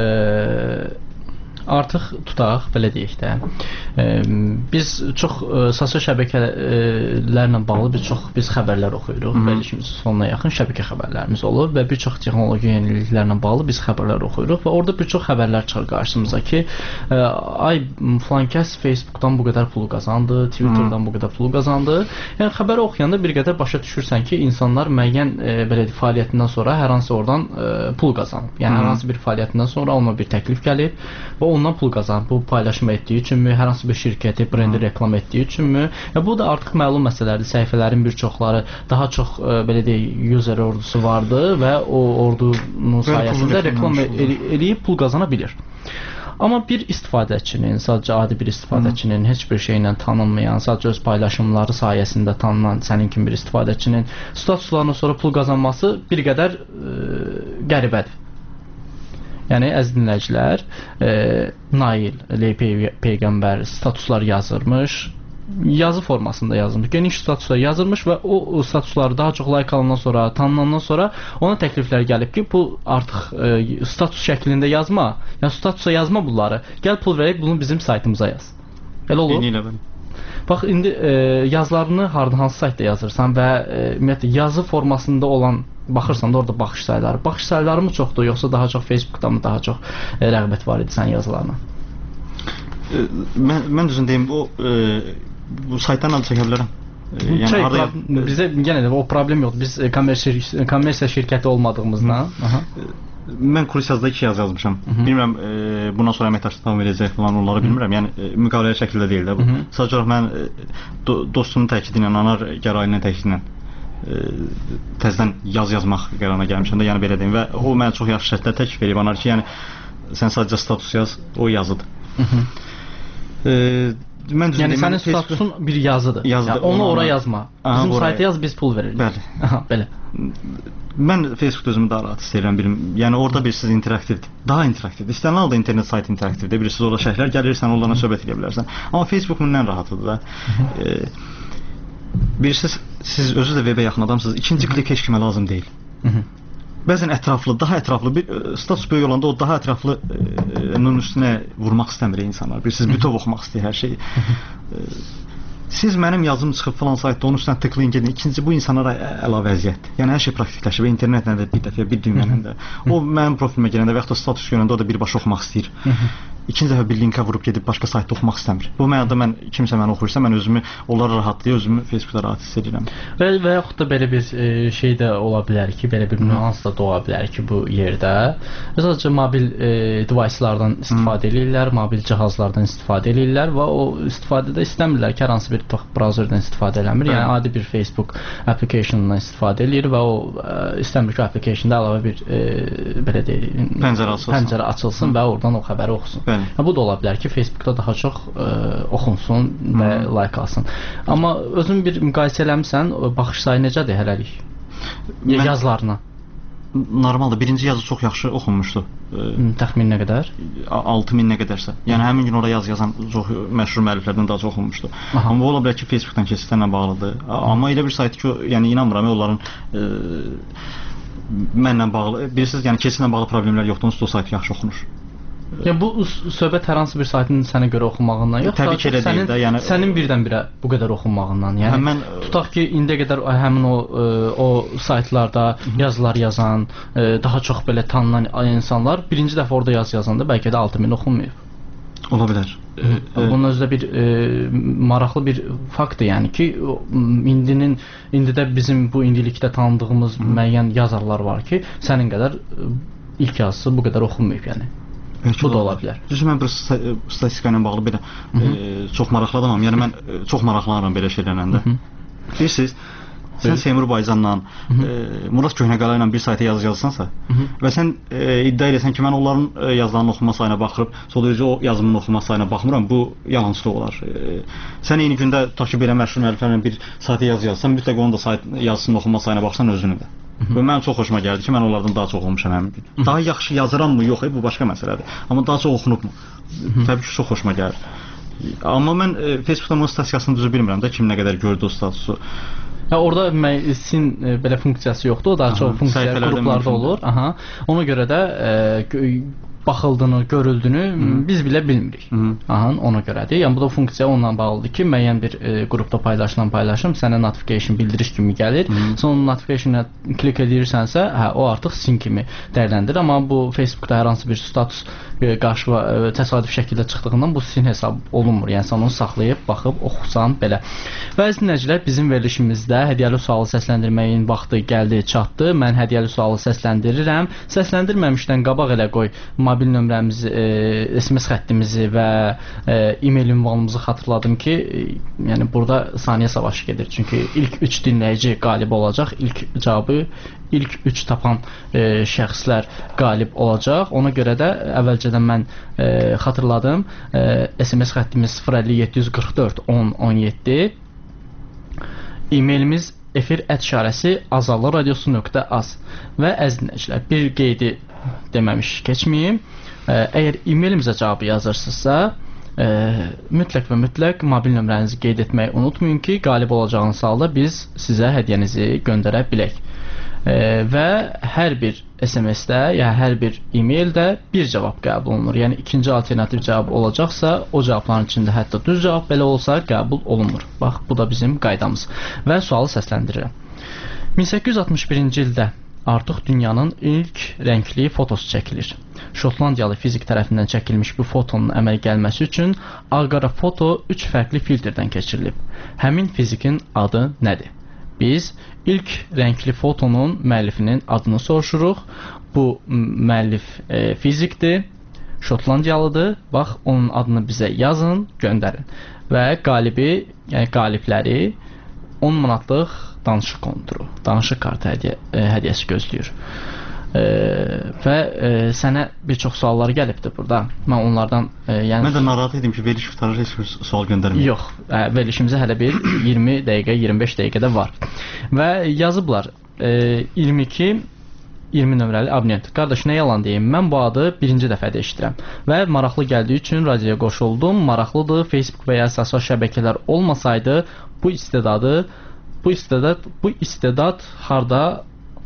Artıq tutaq, belə deyək də. E, biz çox e, sosial şəbəkələrlə bağlı bir çox biz xəbərlər oxuyuruq. Bəli ki, sonuna yaxın şəbəkə xəbərlərimiz olur və bir çox texnoloji yeniliklərlə bağlı biz xəbərlər oxuyuruq və orada bir çox xəbərlər çıxır qarşımıza ki, e, ay falan kəs Facebookdan bu qədər pul qazandı, Twitterdan bu qədər pul qazandı. Yəni xəbəri oxuyanda bir qədər başa düşürsən ki, insanlar müəyyən e, belə fəaliyyətindən sonra hər hansı oradan e, pul qazanıb. Yəni hər hansı bir fəaliyyətindən sonra ona bir təklif gəlib və ondan pul qazanıb. Bu paylaşım etdiyi üçünmü, hər hansı bir şirkəti, brendi reklam etdiyi üçünmü? Ya bu da artıq məlum məsələdir. Səhifələrin bir çoxları daha çox e, belə deyək, user ordusu vardı və o ordunun sayəsində reklam eləyib pul qazana bilir. Amma bir istifadəçinin, sadəcə adi bir istifadəçinin, heç bir şeylə tanınmayan, sadəcə öz paylaşımları sayəsində tanınan sənin kimi bir istifadəçinin statuslarından sonra pul qazanması bir qədər e, qəribədir. Yəni, əziz dinləyicilər, e, Nail Leypey Peyğəmbər statuslar yazırmış, yazı formasında yazılmış, geniş statuslar yazılmış və o, o statusları daha çox like alandan sonra, tanınandan sonra ona təkliflər gəlib ki, bu artıq e, status şəklində yazma, yəni statusa yazma bunları, gəl pul verək, bunu bizim saytımıza yaz. Elə olur? Eyni ilə bəli. Bax, indi e, yazılarını hardan, hansı saytda yazırsan və e, ümumiyyətlə yazı formasında olan baxırsan da orada baxış sayıları. Baxış sayıları mı çoxdur, yoxsa daha çox Facebookda mı daha çox e, rəğbət var idi sənin yazılarına? E, mən, mən düzün deyim, o e, bu saytdan adı çəkə bilərəm. E, yəni şey, arada, bizə yenə də o problem yoxdur. Biz e, kommersiya, kommersiya şirkəti olmadığımızdan. Aha. Mən Kursiyazda iki yaz yazmışam. Hı -hı. Bilmirəm, e, bundan sonra əməkdaşlıq davam edəcək falan onları bilmirəm. Yəni e, müqaviləli şəkildə deyil də bu. Hı -hı. Sadəcə olaraq mən e, do, dostumun təkidi ilə, anar gərayinin təkidi ilə e, təzədən yaz yazmaq qərarına gəlmişəm də, yəni belə deyim və o mənə çox yaxşı şərtlər təklif edib, anar ki, yəni sən sadəcə status yaz, o yazıdır. Hı -hı. E, Mən yəni deyim, sənin statusun bir yazıdır. yazıdır. Yəni, onu ora yazma. Aha, bizim oraya sayta yaz, biz pul veririk. Bəli. Aha, belə. Mən Facebook özümü daha rahat istəyirəm, bilim. Yəni orada bilirsiniz interaktivdir. Daha interaktivdir. İstənilən halda internet saytı interaktivdir. Bilirsiniz orada şərhlər gəlir, sən onlarla söhbət edə bilərsən. Amma Facebook bundan rahatıdır da. e, bilirsiniz, siz özünüz də webə yaxın adamsınız. İkinci klik heç kimə lazım deyil. Hı -hı. Bəzən ətraflı, daha ətraflı bir status böyük olanda o daha ətraflının üstünə vurmaq istəmir insanlar. Bilirsiniz, bütöv oxumaq istəyir hər şeyi. siz mənim yazım çıxıb falan saytda onun üstünə tıklayın gedin. İkinci bu insanlara əlavə əziyyətdir. Yəni hər şey praktikləşib və internetlə də bir dəfə bir dünyanın da. O mənim profilimə gələndə və ya da status görəndə o da birbaşa oxumaq istəyir. İkinci dəfə bir linkə vurub gedib başqa saytda oxumaq istəmir. Bu mənada mən kimsə məni oxuyursa mən özümü onlara rahatlayır, özümü Facebookda rahat hiss edirəm. Və və yaxud da belə bir e, şey də ola bilər ki, belə bir nüans da doğa bilər ki, bu yerdə sadəcə mobil e, device'lardan istifadə edirlər, mobil cihazlardan istifadə edirlər və o istifadədə istəmirlər ki, hər hansı bir browserdən istifadə eləmir. Yəni adi bir Facebook application'dan istifadə edir və o e, istəmir ki, application'da əlavə bir e, belə deyək, pəncərə açılsın, pəncərə açılsın və oradan o xəbəri oxusun. Ya, bu da ola bilər ki, Facebookda daha çox ə, oxunsun və Hı. like alsın. Amma özün bir müqayisə eləmirsən, baxış sayı necədir hələlik? Mən, yazılarına. Normaldır. Birinci yazı çox yaxşı oxunmuşdu. Təxmin nə qədər? altı min nə qədərsə. Yəni həmin gün orada yazı yazan çox məşhur müəlliflərdən daha çox oxunmuşdu. Aha. Amma ola bilər ki, Facebookdan keçidlərlə bağlıdır. Amma elə bir sayt ki, yəni inanmıram, onların ə, mənlə bağlı, bilirsiniz, yəni keçidlə bağlı problemlər yoxdur, onsuz da o sayt yaxşı oxunur. Yəni bu söhbət hər hansı bir saytın sənə görə oxunmağından yox, təbii ki, elə sənin, deyil də, yəni sənin birdən-birə bu qədər oxunmağından. Yəni mən, tutaq ki, indiyə qədər həmin o o saytlarda yazılar yazan, daha çox belə tanınan insanlar birinci dəfə orada yazı yazanda bəlkə də altı min oxunmayıb. Ola bilər. Bunun özü də bir e, maraqlı bir faktdır, yəni ki, indinin indidə bizim bu indilikdə tanıdığımız Hı. müəyyən yazarlar var ki, sənin qədər ilk yazısı bu qədər oxunmayıb, yəni. Belki bu da ola bilər. Düzdür, mən bir statistika ilə bağlı belə e, çox maraqlı adamam. Yəni mən e, çox maraqlanıram belə şeylərlə də. Bilirsiniz, sən Seymur Baycanla, e, Murat Köhnəqala ilə bir sayta yazı yazsansa və sən e, iddia edirsən ki, mən onların e, yazılarının oxunma sayına baxırıb, sonra o yazımın oxunma sayına baxmıram, bu yalançılıq olar. E, sən eyni gündə tutaq ki, belə məşhur müəlliflərlə bir sayta yazı yazsan, mütləq onun da sayt yazısının oxunma sayına baxsan özünü də. Və mənim çox xoşuma gəldi ki, mən onlardan daha çox oxumuşam həmin gün. Daha yaxşı yazırammı, yox, e, bu başqa məsələdir. Amma daha çox oxunubmu? Təbii ki, çox xoşuma gəlir. Amma mən e, Facebookda onun statistikasını düzü bilmirəm də, kim nə qədər gördü o statusu. Ya orada sin e, belə funksiyası yoxdur, o daha Aha, çox funksiya qruplarda olur. Aha. Ona görə də e, baxıldığını, görüldüyünü Hı. biz bilə bilmirik. Aha, ona görədir. Yəni bu da funksiya onunla bağlıdır ki, müəyyən bir e, qrupda paylaşılan paylaşım sənə notification bildiriş kimi gəlir. Hı. Sonra notification-a klik edirsənsə, hə o artıq sin kimi dəyərləndirir. Amma bu Facebookda hər hansı bir status e, qarşıva e, təsadüf şəkildə çıxdığından bu sin hesab olunmur. Yəni sən onu saxlayıb, baxıb, oxusan belə. Və əziz dinləyicilər, bizim verilişimizdə hədiyyəli sualı səsləndirməyin vaxtı gəldi, çatdı. Mən hədiyyəli sualı səsləndirirəm. Səsləndirməmişdən qabaq elə qoy mobil nömrəmizi, e, S M S xəttimizi və e, e-mail ünvanımızı xatırladım ki, e, yəni burada saniyə savaşı gedir. Çünki ilk üç dinləyici qalib olacaq. İlk cavabı ilk üç tapan e, şəxslər qalib olacaq. Ona görə də əvvəlcədən mən e, xatırladım. E, S M S xəttimiz sıfır əlli yeddi yüz qırx dörd on on yeddi. E-mailimiz efir ət işarəsi azallı radiosu nöqtə az. Və əziz dinləyicilər, bir qeydi deməmiş keçməyim. Əgər e-mailimizə cavabı yazırsınızsa, e, mütləq və mütləq mobil nömrənizi qeyd etməyi unutmayın ki, qalib olacağınız halda biz sizə hədiyyənizi göndərə bilək. E, və hər bir S M S-də, ya hər bir e-maildə bir cavab qəbul olunur. Yəni ikinci alternativ cavab olacaqsa, o cavabların içində hətta düz cavab belə olsa qəbul olunmur. Bax, bu da bizim qaydamız. Və sualı səsləndirirəm. min səkkiz yüz altmış birinci ildə artıq dünyanın ilk rəngli fotosu çəkilir. Şotlandiyalı fizik tərəfindən çəkilmiş bu fotonun əmələ gəlməsi üçün ağ-qara foto üç fərqli filtrdən keçirilib. Həmin fizikin adı nədir? Biz ilk rəngli fotonun müəllifinin adını soruşuruq. Bu müəllif e, fizikdir, Şotlandiyalıdır. Bax, onun adını bizə yazın, göndərin. Və qalibi, yəni qalibləri on manatlıq danışıq konturu, danışıq kartı hədiyə, e, hədiyyəsi gözləyir. E, və e, sənə bir çox suallar gəlibdir burada. Mən onlardan e, yəni mən də narahat edim ki, veriliş qurtarır, heç bir sual göndərmir. Yox, e, verilişimizə hələ bir iyirmi dəqiqə, iyirmi beş dəqiqədə var. Və yazıblar e, iyirmi iki iyirmi nömrəli abonent. Qardaş, nə yalan deyim, mən bu adı birinci dəfədə eşidirəm və maraqlı gəldiyi üçün radioya qoşuldum. Maraqlıdır. Facebook və ya sosial şəbəkələr olmasaydı bu istedadı Bu istedad, bu istedad harda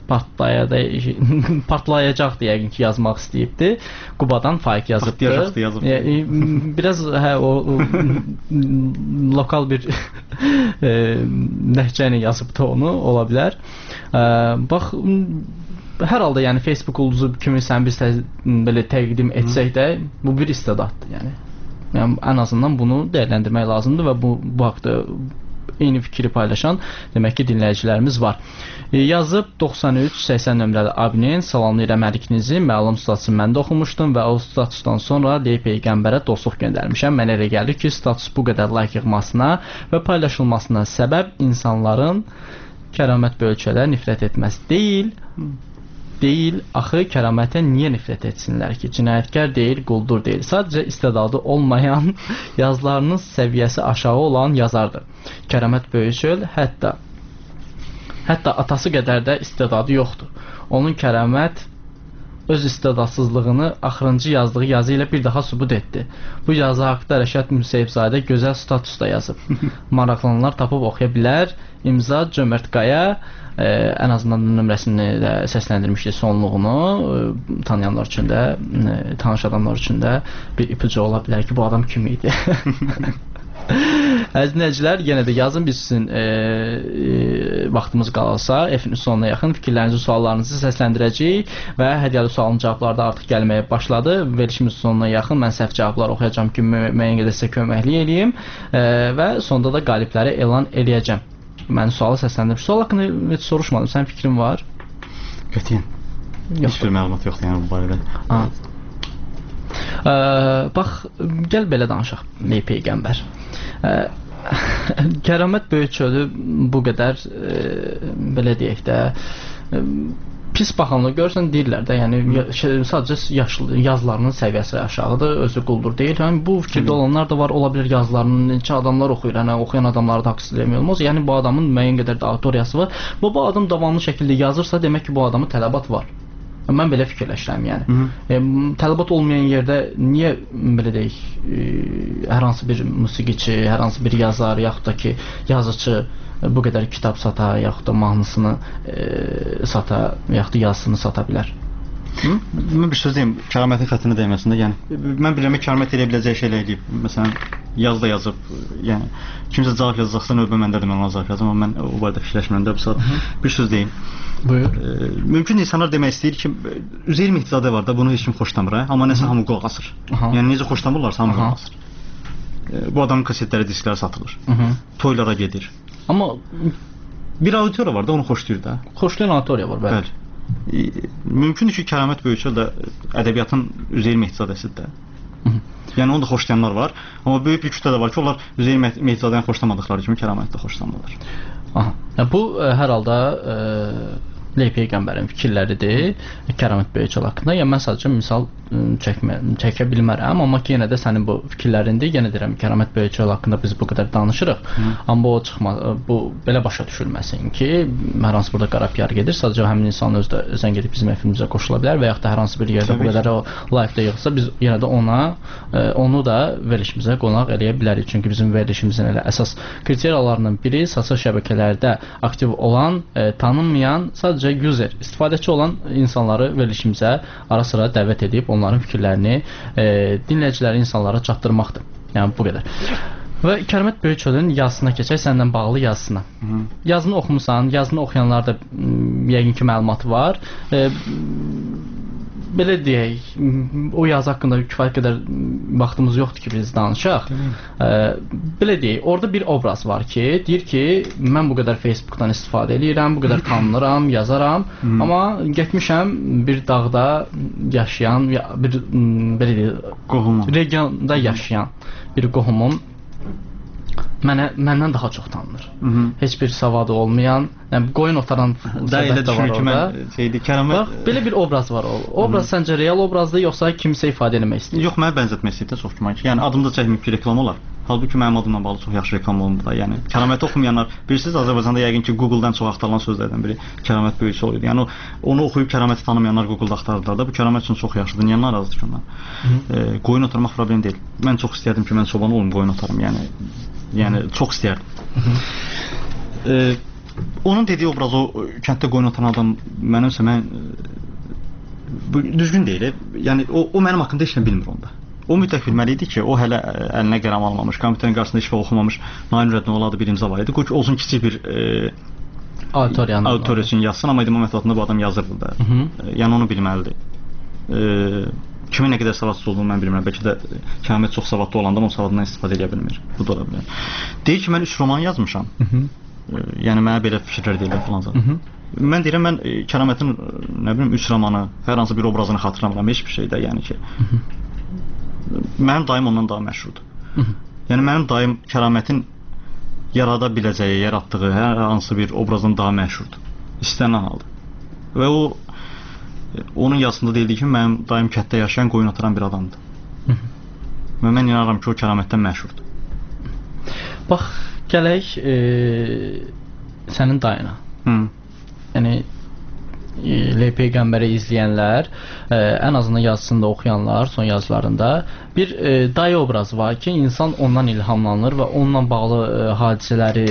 partlayacaq, partlayacaqdı yəqin ki, yazmaq istəyibdi. Qubadan Faiq yazıbdı. Partlayacaqdı yazıb. Yəni, biraz hə o, o lokal bir e, ləhcəni yazıbdı onu, ola bilər. E, bax, hər halda yəni Facebook ulduzu kimi sən biz tə, belə təqdim etsək də bu bir istedaddır, yəni. Yəni ən azından bunu dəyərləndirmək lazımdır və bu bu haqqda eyni fikri paylaşan demək ki, dinləyicilərimiz var. E, yazıb doxsan üç səksən nömrəli abunent, salamlayıram hər ikinizi. Məlum statusu mən də oxumuşdum və o statusdan sonra Deyib Peyğəmbərə dostluq göndərmişəm. Mənə elə gəlir ki, status bu qədər like yığmasına və paylaşılmasına səbəb insanların kəramət bölçədə nifrət etməsi deyil. Deyil, axı kəramətə niyə nifrət etsinlər ki? Cinayətkar deyil, quldur deyil. Sadəcə istedadı olmayan, yazılarının səviyyəsi aşağı olan yazardır. Kəramət Böyükçöl hətta hətta atası qədər də istedadı yoxdur. Onun kəramət öz istedadsızlığını axırıncı yazdığı yazı ilə bir daha sübut etdi. Bu yazı haqqda Rəşad Müseyibzadə gözəl statusda yazıb. Maraqlananlar tapıb oxuya bilər. İmza Cömert Qaya. Ee, ən azından nömrəsini də səsləndirmişdi, sonluğunu e, tanıyanlar üçün də, e, tanış adamlar üçün də bir ipucu ola bilər ki, bu adam kim idi. Əziz dinləyicilər, yenə də yazın, biz sizin e, e, vaxtımız qalsa F-in sonuna yaxın fikirlərinizi, suallarınızı səsləndirəcəyik və hədiyyəli sualın cavabları da artıq gəlməyə başladı. Verilişimiz sonuna yaxın mən səhv cavablar oxuyacağım ki, müəyyən qədər sizə köməklik eləyim e, və sonda da qalibləri elan eləyəcəm. Mən sualı səsləndirdim. Sual haqqında heç soruşmadım. Sənin fikrin var? Qətiyyən. Heç bir məlumat yoxdur yəni bu barədə. Ha. Ə, bax, gəl belə danışaq. Ey Peyğəmbər. Ə, Kəramət Böyükçölü bu qədər ə, belə deyək də ə, pis baxanlığı görürsən deyirlər də, yəni sadəcə yaşlı yazılarının səviyyəsi aşağıdır, özü quldur deyil. Yəni bu fikirdə olanlar da var, ola bilər yazılarını neçə adamlar oxuyur, yəni oxuyan adamları da haqsız eləmək olmaz. Yəni bu adamın müəyyən qədər də auditoriyası var. Bu, bu adam davamlı şəkildə yazırsa, demək ki, bu adamın tələbat var. Mən belə fikirləşirəm, yəni. E, tələbat olmayan yerdə niyə belə deyək, e, hər hansı bir musiqiçi, hər hansı bir yazar, yaxud da ki, yazıcı bu qədər kitab sata, yaxud da mahnısını e, sata, yaxud da yazısını sata bilər. Hı? Mən bir söz deyim, kəramətin xəttinə dəyməsində, yəni mən bilirəm ki, kəramət eləyə biləcək şeylər eləyib. Məsələn, yaz da yazıb, yəni kimsə cavab yazacaqsa növbə məndədir, mən ona cavab yazacam, amma mən o barədə fikirləşməyəndə bu saat bir söz deyim. Buyur. E, mümkün insanlar demək istəyir ki, Üzeyir Mehdizadə var da, bunu heç kim xoşlamır, hə? Amma nəsə hamı qulaq asır. Aha. Yəni necə xoşlamırlarsa hamı qulaq asır. E, bu adamın kasetləri, diskləri satılır. Aha. Toylara gedir. Amma bir auditoriya var da, onu xoşlayır da. Xoşlayan auditoriya var, bəli. Bəli. E, mümkündür ki, Kəramət Böyükçöl də ədəbiyyatın Üzeyir Mehdizadəsidir də. Yəni onu da xoşlayanlar var. Amma böyük bir kütlə də var ki, onlar Üzeyir Mehdizadəni xoşlamadıqları kimi Kəraməti də xoşlamırlar. Aha. Yəni, bu ə, hər halda ə, Ley Peyğəmbərin fikirləridir Kəramət Böyükçöl haqqında. Yəni mən sadəcə misal çəkmə, çəkə bilmərəm, amma ki yenə də sənin bu fikirlərindir. Yenə deyirəm, Kəramət Böyükçöl haqqında biz bu qədər danışırıq. Hı. Amma o çıxma, bu belə başa düşülməsin ki, hər hansı burada qara P R gedir. Sadəcə həmin insan özü də zəng edib bizim efimizə qoşula bilər və yaxud da hər hansı bir yerdə Təbii bu qədər o like-də yığsa, biz yenə də ona ə, onu da verilişimizə qonaq eləyə bilərik. Çünki bizim verilişimizin elə əsas kriteriyalarının biri sosial şəbəkələrdə aktiv olan, ə, tanınmayan, sadəcə user, istifadəçi olan insanları verilişimizə ara-sıra dəvət edib onların fikirlərini e, dinləyiciləri insanlara çatdırmaqdır. Yəni bu qədər. Və Kəramət Böyükçölün yazısına keçək, səndən bağlı yazısına. Hı. Yazını oxumusan, yazını oxuyanlar da yəqin ki məlumatı var. E, belə deyək, o yazı haqqında kifayət qədər vaxtımız yoxdur ki, biz danışaq. E, belə deyək, orada bir obraz var ki, deyir ki, mən bu qədər Facebookdan istifadə edirəm, bu qədər tanınıram, yazaram, Hı. amma getmişəm bir dağda yaşayan, bir belə deyək, qohumum, regionda yaşayan bir qohumum mənə məndən daha çox tanınır. Hı -hı. Heç bir savadı olmayan, yəni qoyun otaran səbət də var orada. Şeydi, Kəramət... Bax, belə bir obraz var o. Obraz Hı -hı. səncə real obrazdır, yoxsa kimsə ifadə etmək istəyir? Yox, mənə bənzətmək istəyir də çox güman ki. Yəni adımda çəkməyib ki, reklam olar. Halbuki mənim adımla bağlı çox yaxşı reklam olundu da. Yəni Kəraməti oxumayanlar, bilirsiniz, Azərbaycanda yəqin ki, Google-dan çox axtarılan sözlərdən biri Kəramət Böyükçöl idi. Yəni onu oxuyub Kəraməti tanımayanlar Google-da axtarırlar da. Bu Kəramət üçün çox yaxşıdır. Niyə narazıdır ki ondan? E, qoyun otarmaq problem deyil. Mən çox istərdim ki, mən çoban olum, qoyun otarım. Yəni Yəni çox istəyərdim. e, onun dediyi obraz o kənddə qoyun atan adam mənimsə mən bu düzgün deyil. Yəni o, o mənim haqqımda heç nə bilmir onda. O mütləq bilməli idi ki, o hələ əlinə qələm almamış, kompüterin qarşısında heç vaxt oxumamış, Nail Nurəddinoğlu adlı bir imza var idi. Qoy ki, olsun kiçik bir e, auditoriyanın auditoriya üçün yazsın, amma idman mətbuatında bu adam yazırdı da. Hı -hı. Yəni onu bilməlidir. E, kimin nə qədər savadsız olduğunu mən bilmirəm. Bəlkə də Kəmət çox savadlı olanda o savadından istifadə edə bilmir. Bu da ola bilər. Deyir ki, mən üç roman yazmışam. Hı -hı. E, yəni mənə belə fikirlər deyirlər falan zaten. Hı -hı. Mən deyirəm, mən e, Kəramətin nə bilim üç romanı, hər hansı bir obrazını xatırlamıram, heç bir şeydə, yəni ki. Hı -hı. Mənim dayım ondan daha məşhurdur. Hı -hı. Yəni mənim dayım Kəramətin yarada biləcəyi, yaratdığı hər hansı bir obrazdan daha məşhurdur. İstənilən halda. Və o onun yazısında deyildi ki, mənim dayım kənddə yaşayan, qoyun ataran bir adamdır. Hı -hı. Və mən inanıram ki, o Kəramətdən məşhurdur. Bax, gələk e, sənin dayına. Hı. Yəni L Peyğəmbəri izləyənlər, ə, ən azından yazısında oxuyanlar, son yazılarında bir ə, dayı obrazı var ki, insan ondan ilhamlanır və onunla bağlı ə, hadisələri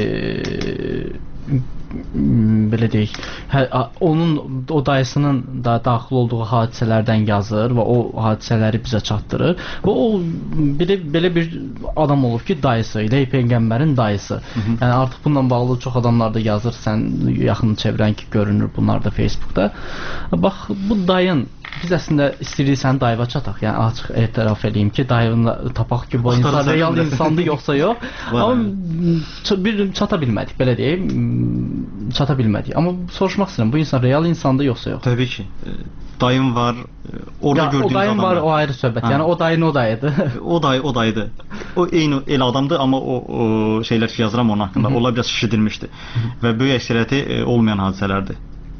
ə, belə deyək, hə, onun o dayısının da daxil olduğu hadisələrdən yazır və o hadisələri bizə çatdırır və o belə belə bir adam olub ki, dayısı, L Peyğəmbərin dayısı. Hı -hı. Yəni artıq bununla bağlı çox adamlar da yazır, sən yaxın çevrən ki, görünür bunlar da Facebookda. Bax, bu dayın biz əslində istəyirik sən dayıva çataq. Yəni açıq etiraf edeyim ki, dayını tapaq ki, bu insan real insandır yoxsa yox. Amma bir çata bilmədik, belə deyim. Çata bilmədik. Amma soruşmaq istəyirəm, bu insan real insandır yoxsa yox? Təbii ki. Dayım var. Orada ya, gördüyünüz adam. O dayım var, var, o ayrı söhbət. Ha. Yəni o dayın o dayıdır. o dayı o dayıdır. O eyni el adamdır, amma o, o şeylər ki yazıram onun haqqında. Onlar biraz şişirdilmişdi. Və böyük əksəriyyəti olmayan hadisələrdir.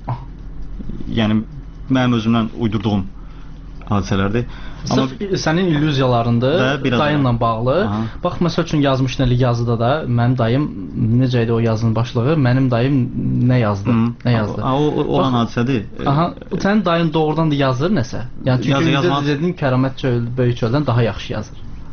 Yəni mənim özümdən uydurduğum hadisələrdir. Amma sənin illüziyalarında dayınla bağlı. Aha. Bax, məsəl üçün yazmışdın elə yazıda da, mənim dayım necə idi o yazının başlığı? Mənim dayım nə yazdı? Hı. Nə yazdı? A, o, o olan bax, hadisədir. Aha, sənin dayın doğrudan da yazır nəsə? Yəni çünki yazmaz... dedin Kəramət çöl, böyük çöldən daha yaxşı yazır.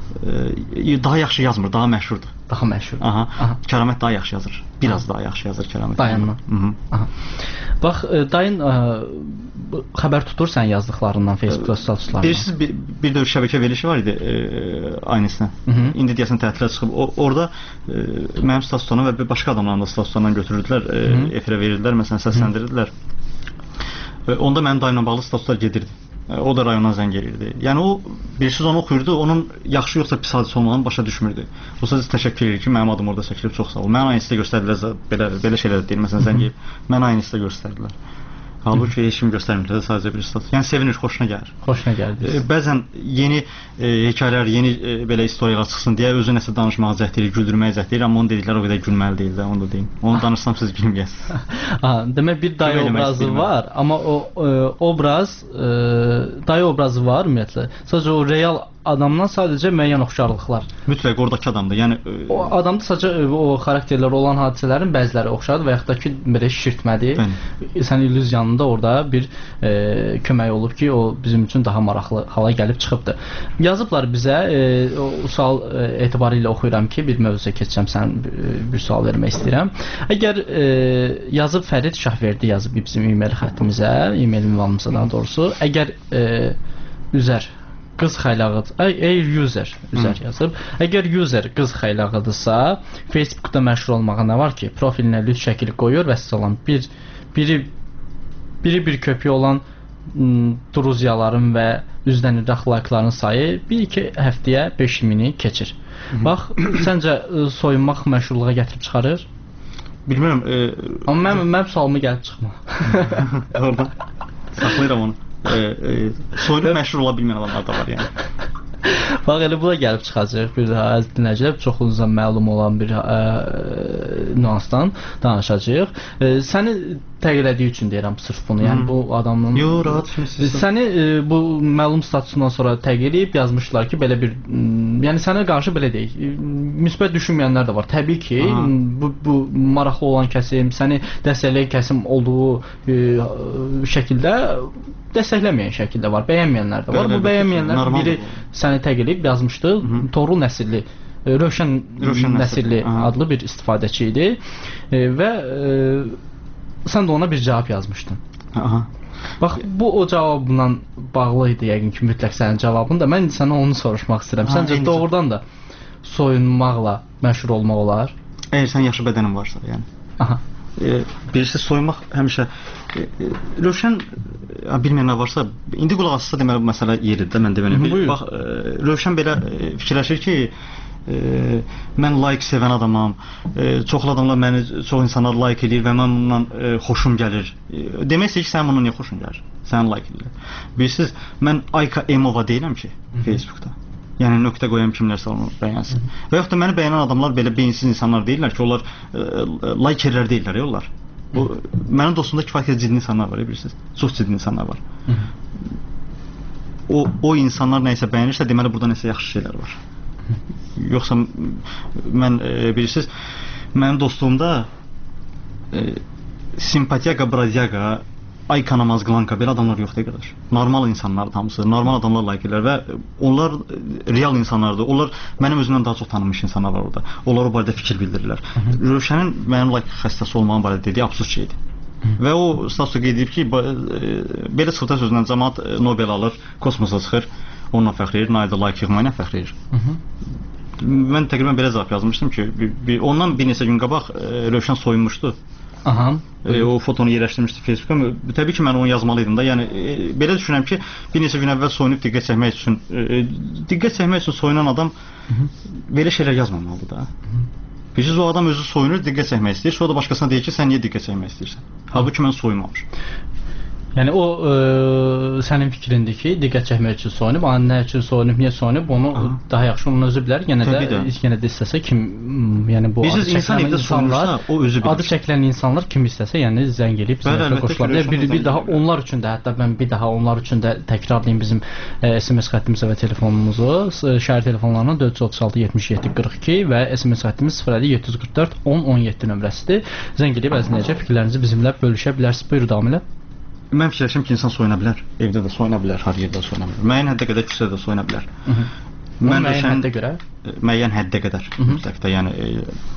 Ee, daha yaxşı yazmır, daha məşhurdur. Daha məşhur. Aha. Aha. Kəramət daha yaxşı yazır. Biraz Aha. daha yaxşı yazır Kəramət. Dayından. Aha. Bax, dayın ə, xəbər tutur sən yazdıqlarından Facebookda statuslarından. Bilirsiniz, bir, bir də şəbəkə verilişi var idi e, aynısına. İndi deyəsən tətilə çıxıb. O, orada e, mənim statuslarımdan və başqa adamların da statuslarından götürürdülər, e, efirə verirdilər, məsələn səsləndirirdilər. E, onda mənim dayımla bağlı statuslar gedirdi. O da rayondan zəng gəlirdi. Yəni o birisiz onu oxuyurdu, onun yaxşı yoxsa pis hadisə olmağını başa düşmürdü. O sizə təşəkkür edir ki, mənim adım orada çəkilib, çox sağ ol. Mən aynı istə göstərdilər, belə belə şeylər də deyil. Məsələn zəng gəlib, mən aynı istə göstərdilər. Halbuki heç kim göstərmirdi, sadəcə bir status. Yəni sevinir, xoşuna gəlir. Xoşuna gəlir. E, bəzən yeni e, hekayələr, yeni e, belə istoriyalar çıxsın deyə özü nəsə danışmağa cəhd edir, güldürməyə cəhd edir, amma onun dedikləri o qədər gülməli deyil də, onu da deyim. Onu danışsam siz gülməyəsiniz. Aha, demək bir dayı obrazı var, amma o e, obraz, e, dayı obrazı var ümumiyyətlə. Sadəcə o real adamdan sadəcə müəyyən oxşarlıqlar. Mütləq oradakı adamdır. Yəni o adamda sadəcə o xarakterlər olan hadisələrin bəziləri oxşardır və yaxud da ki belə şişirtmədir. Sən illüziyanında orada bir e, kömək olub ki, o bizim üçün daha maraqlı hala gəlib çıxıbdı. Yazıblar bizə, e, o sual e, etibarilə oxuyuram ki, bir mövzuya keçəcəm, sən e, bir sual vermək istəyirəm. Əgər e, yazıb Fərid Şahverdi yazıb bizim e-mail xəttimizə, e-mail ünvanımıza daha doğrusu, əgər e, üzər qız xəylağıdır. Ey user, user yazıb. Əgər user qız xəylağıdırsa, Facebookda məşhur olmağa nə var ki? Profilinə lüt şəkili qoyur və salam. Bir biri biri bir köpüyü olan druziyaların və üzdən iraq like'ların sayı bir-iki həftəyə beş mini keçir. Hı -hı. Bax, səncə soyunmaq məşhurluğa gətirib çıxarır? Bilmirəm. E, Amma mən mənim sualıma gəlib çıxma. Orada saxlayıram onu. E, e, soyunub məşhur ola bilməyən adamlar da var yəni. Bax, elə bu da gəlib çıxacaq. Bir daha əziz dinləyicilər, çoxunuzdan məlum olan bir ə, nüansdan danışacağıq. Ə, səni təqdir elədiyi üçün deyirəm sırf bunu. Yəni bu adamın Yo, rahat kimsiniz? Səni ə, bu məlum statusundan sonra təqdir edib yazmışlar ki, belə bir yəni sənə qarşı belə deyək, müsbət düşünməyənlər də var. Təbii ki, Aha. bu bu maraqlı olan kəsim, səni dəstəkləyən kəsim olduğu ə, şəkildə dəstəkləməyən şəkildə var. Bəyənməyənlər də var. Bəli, bu bəyənməyənlər biri səni təqdir edib yazmışdı. Hı -hı. Torul nəsilli Rövşən, Rövşən Nəsirli Nəsirli, aha. adlı bir istifadəçi idi e, və e, sən də ona bir cavab yazmışdın. Aha. Bax, bu o cavabla bağlı idi yəqin ki, mütləq sənin cavabın da. Mən sənə onu soruşmaq istəyirəm. Ha, Səncə eyni doğrudan da soyunmaqla məşhur olmaq olar? Əgər sən yaxşı bədənin varsa, yəni. Aha. E, birisi soyunmaq həmişə e, e, Rövşən e, bilməyən nə varsa, indi qulaq assa deməli bu məsələ yeridir də, mən də belə. Bax, e, Rövşən belə e, fikirləşir ki, e, mən layiq sevən adamam, e, çoxlu adamlar məni, çox insanlar layiq edir və mən bundan e, xoşum gəlir. E, demək istəyir ki, sənin bundan niyə xoşun gəlir? Sənin layiq edirlər. Bilirsiniz, mən Ayka Emova deyiləm ki, Facebookda. Yəni nöqtə qoyam kimlərsə onu bəyənsin. Hı -hı. Və yaxud da məni bəyənən adamlar belə beyinsiz insanlar deyirlər ki, onlar e, laykerlər deyirlər, onlar. Bu Hı -hı. mənim dostumda kifayət ciddi insanlar var, bilirsiniz. Çox ciddi insanlar var. Hı -hı. O o insanlar nə isə bəyənirsə, deməli burada nəsə yaxşı şeylər var. Hı -hı. Yoxsa mən e, bilirsiniz, mənim dostluğumda e, simpatiyaga, bradyaga, Ayka Namazqılanka belə adamlar yoxdur qədər. Normal insanlardır hamısı, normal adamlar layıqlar və onlar real insanlardır. Onlar mənim özümdən daha çox tanınmış insanlar var orada. Onlar o barədə fikir bildirirlər. Rövşənin mənim layıq xəstəsi olmağım barədə dediyi absurd şeydir. Və o statusda qeyd edib ki, belə çıxıda sözündən cəmaət Nobel alır, kosmosa çıxır, onunla fəxr edir, Nayda layıq yığmayla fəxr edir. Mən təqribən belə cavab yazmışdım ki, bir, bir, ondan bir neçə gün qabaq Rövşən soyunmuşdu. Aha. E, o fotonu yerləşdirmişdi Facebook'a. Təbii ki, mən onu yazmalıydım da. Yəni e, belə düşünürəm ki, bir neçə gün əvvəl soyunub diqqət çəkmək üçün, e, diqqət çəkmək üçün soyunan adam Hı -hı. belə şeylər yazmamalıdır da. Bilirsiniz, o adam özü soyunur, diqqət çəkmək istəyir. Sonra da başqasına deyir ki, sən niyə diqqət çəkmək istəyirsən? Halbuki mən soyunmamışam. Yəni o e, sənin fikrindir ki, diqqət çəkmək üçün soyunub, amma nə üçün soyunub, niyə soyunub, onu Aha. daha yaxşı onun özü bilər. Yenə də, də yenə də istəsə kim, yəni bu Bilirsiniz, adı insan çəkilən insanlar, o özü bilir. Adı çəkilən insanlar kim istəsə, yəni zəng edib bizə qoşular. Bir, bir daha onlar üçün də, hətta mən bir daha onlar üçün də təkrarlayım bizim e, S M S xəttimizi və telefonumuzu. Şəhər telefonlarından dörd yüz otuz altı yetmiş yeddi qırx iki və S M S xəttimiz sıfır əlli yeddi yüz qırx dörd on on yeddi nömrəsidir. Zəng edib əzinəcə fikirlərinizi bizimlə bölüşə bilərsiniz. Buyur davam elə. Mən fikirləşirəm ki, insan soyuna bilər. Evdə də soyuna bilər, hər yerdə soyuna bilər. Müəyyən həddə qədər küçədə də soyuna bilər. Hı -hı. Mən müəyyən həddə görə? Müəyyən həddə qədər. Mütləqdə, yəni e,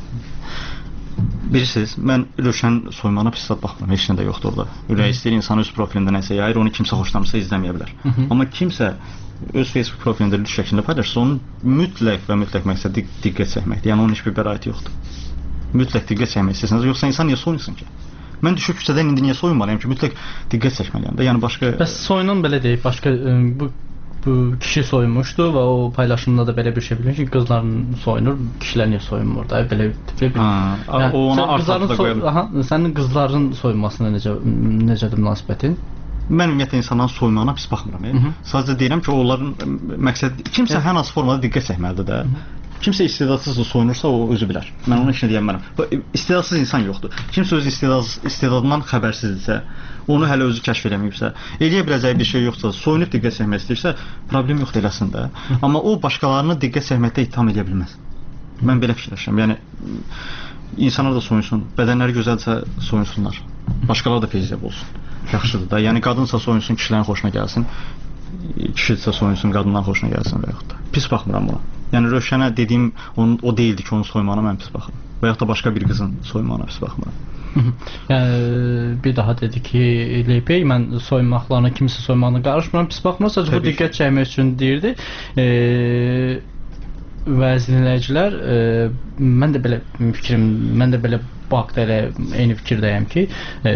bilirsiniz, mən Rövşən soymağına pis baxmıram. Heç nə də yoxdur orada. Ürək istəyir insan öz profilində nəsə yayır, onu kimsə xoşlamırsa izləməyə bilər. Hı -hı. Amma kimsə öz Facebook profilində lüt şəklində paylaşsa, onun mütləq və mütləq məqsədi diqqət çəkməkdir. Yəni onun heç bir bəraəti yoxdur. Mütləq diqqət çəkmək istəsəniz, yoxsa insan niyə soyunsun ki? Mən düşüb küçədən indi niyə soyunmalıyam ki, mütləq diqqət çəkməliyəm də. Yəni başqa Bəs soyunun belə deyib, başqa bu bu kişi soyunmuşdu və o paylaşımda da belə bir şey bilir ki, qızların soyunur, kişilər niyə soyunmur da? Belə tipli bir. Ha, yəni, o ona artıq da qoya bilər. Aha, sənin qızların soyunmasına necə necədir münasibətin? Mən ümumiyyətlə insanların soyunmağına pis baxmıram. E. Sadəcə deyirəm ki, onların məqsədi kimsə hər hansı formada diqqət çəkməlidir də. Hı -hı. Kimsə istedadsız soyunursa o özü bilər. Mən onun heç nə deyə bilmərəm. İstedadsız insan yoxdur. Kimsə öz istedad istedadından xəbərsizdirsə, onu hələ özü kəşf eləməyibsə, eləyə biləcəyi bir şey yoxsa, soyunub diqqət çəkmək istəyirsə, problem yoxdur eləsin də. Amma o başqalarını diqqət çəkməkdə ittiham edə bilməz. Mən belə fikirləşirəm. Yəni insanlar da soyunsun, bədənləri gözəlsə soyunsunlar. Başqaları da feyziyab olsun. Yaxşıdır da. Yəni qadınsa soyunsun, kişilərin xoşuna gəlsin. Kişisə soyunsun, qadından xoşuna gəlsin və yaxud da. Pis baxmıram buna. Yəni Rövşənə dediyim onun, o deyildi ki, onun soymağına mən pis baxıram. Və yaxud da başqa bir qızın soymağına pis baxmıram. Yəni bir daha dedi ki, Leypey, mən soymaqlarına, kimsə soymağına qarışmıram, pis baxmıram. Sadəcə bu diqqət çəkmək üçün deyirdi. Eee və dinləyicilər, e, mən də belə fikrim, mən də belə bu haqda elə eyni fikirdəyəm ki, e,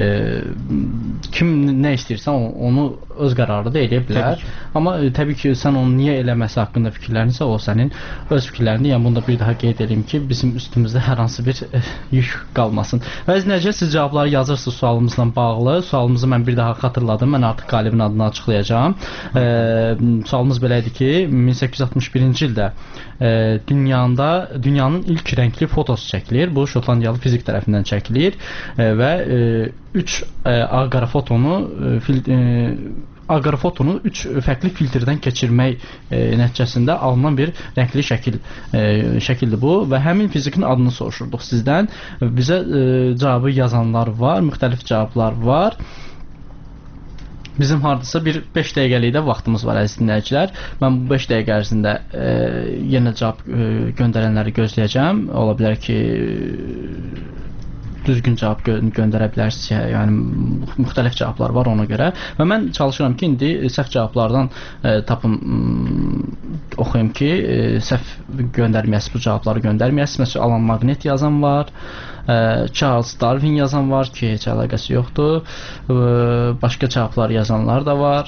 kim nə istəyirsə onu öz qərarıdır eləyə bilər. Təbii Amma e, təbii ki, sən onu niyə eləməsi haqqında fikirlərinsə, o sənin öz fikirlərindir. Yəni bunu da bir daha qeyd edeyim ki, bizim üstümüzdə hər hansı bir e, yük qalmasın. Və dinləyicilər, siz cavabları yazırsınız sualımızla bağlı. Sualımızı mən bir daha xatırladım. Mən artıq qalibin adını açıqlayacağam. E, sualımız belə idi ki, min səkkiz yüz altmış birinci ildə e, dünyada dünyanın ilk rəngli fotosu çəkilir. Bu Şotlandiyalı fizik tərəfindən çəkilir e, və üç e, ağ-qara fotonu e, fil, e, ağ-qara fotonu üç fərqli filtrdən keçirmək e, nəticəsində alınan bir rəngli şəkil e, şəkildir bu və həmin fizikin adını soruşurduq sizdən. Bizə e, cavabı yazanlar var, müxtəlif cavablar var. Bizim hardasa bir beş dəqiqəlik də vaxtımız var əziz dinləyicilər. Mən bu beş dəqiqə ərzində e, yenə cavab e, göndərənləri gözləyəcəm. Ola bilər ki, düzgün cavab gö göndərə bilərsinizsə, yəni müxtəlif cavablar var ona görə. Və mən çalışıram ki, indi səhv cavablardan e, tapım oxuyum ki, e, səhv göndərməyəsiniz, bu cavabları göndərməyəsiniz. Məsələn, Alan Magnet yazan var. Charles Darwin yazan var ki, heç əlaqəsi yoxdur. Başqa cavablar yazanlar da var.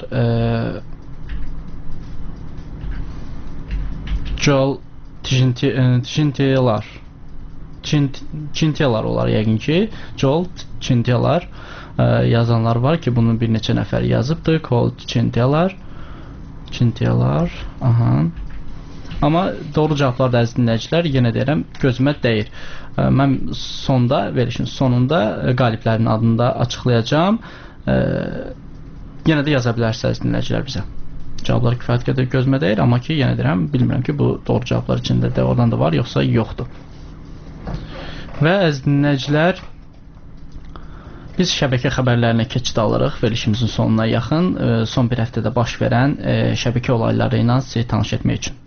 Joel Chintelar Chintelar olar yəqin ki. Joel Chintelar yazanlar var ki, bunu bir neçə nəfər yazıbdır. Joel Chintelar Chintelar aha. Amma doğru cavablar da əziz dinləyicilər, yenə deyirəm, gözümə dəyir. Mən sonda, verilişin sonunda qaliblərin adını da açıqlayacağam. Yenə də yaza bilərsiniz dinləyicilər bizə. Cavablar kifayət qədər gözümə dəyir, amma ki, yenə deyirəm, bilmirəm ki, bu doğru cavablar içində də oradan da var, yoxsa yoxdur. Və əziz dinləyicilər, biz şəbəkə xəbərlərinə keçid alırıq verilişimizin sonuna yaxın. Son bir həftədə baş verən şəbəkə olayları ilə sizi tanış etmək üçün.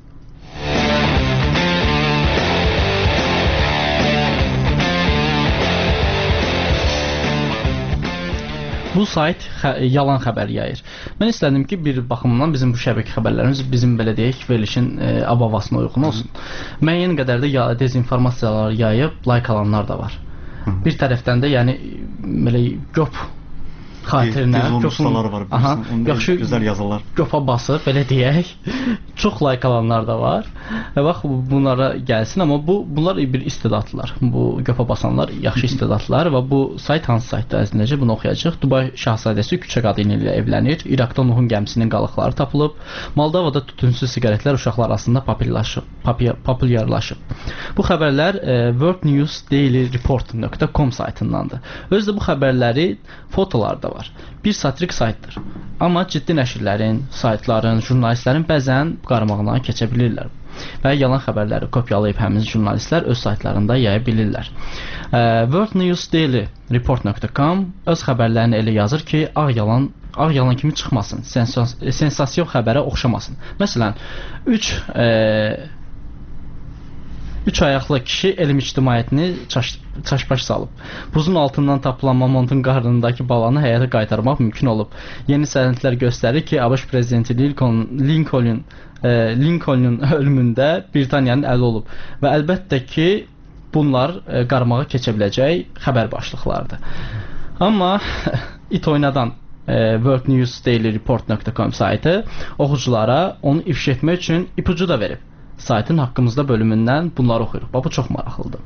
Bu sayt xə yalan xəbər yayır. Mən istədim ki, bir baxımdan bizim bu şəbəkə xəbərlərimiz bizim belə deyək, verilişin e, ab-havasına uyğun olsun. Müəyyən qədər də ya dezinformasiyalar yayıb, like alanlar da var. Hı. Bir tərəfdən də yəni belə göp xatirinə göplar var, aha, yaxşı gözəl yazırlar. Göpa basıb, belə deyək, çox like alanlar da var. Və bax bunlara gəlsin, amma bu bunlar bir istedadlılar. Bu göpa basanlar yaxşı istedadlılar və bu sayt hansı saytda əslində bunu oxuyacağıq. Dubay şahzadəsi küçə qadını ilə evlənir. İraqda Nuhun gəmisinin qalıqları tapılıb. Moldovada tütünsüz siqaretlər uşaqlar arasında populyarlaşıb. populyarlaşıb. Bu xəbərlər e, world news daily report nöqtə com saytındandır. Özdə bu xəbərləri fotolar da var. Bir satirik saytdır. Amma ciddi nəşrlərin, saytların, jurnalistlərin bəzən qarmağına keçə bilirlər. Və yalan xəbərləri kopyalayıb həmin jurnalistlər öz saytlarında yaya bilirlər. E, world news daily report nöqtə com öz xəbərlərini elə yazır ki, ağ yalan ağ yalan kimi çıxmasın, sensas sensasiyon xəbərə oxşamasın. Məsələn, üç e, üç ayaqlı kişi elm ictimaiyyətini çaş, çaşbaş salıb. Buzun altından tapılan mamontun qarnındakı balanı həyata qaytarmaq mümkün olub. Yeni sənədlər göstərir ki, ABŞ prezidenti Lincoln, Lincoln, e, Lincolnun ölümündə Britaniyanın əli olub. Və əlbəttə ki, bunlar e, qarmağa keçə biləcək xəbər başlıqlarıdır. Amma it oynadan e, world news daily report nöqtə com saytı oxuculara onu ifşa etmək üçün ipucu da verib. Saytın haqqımızda bölümündən bunları oxuyuruq. Bu çox maraqlıdır.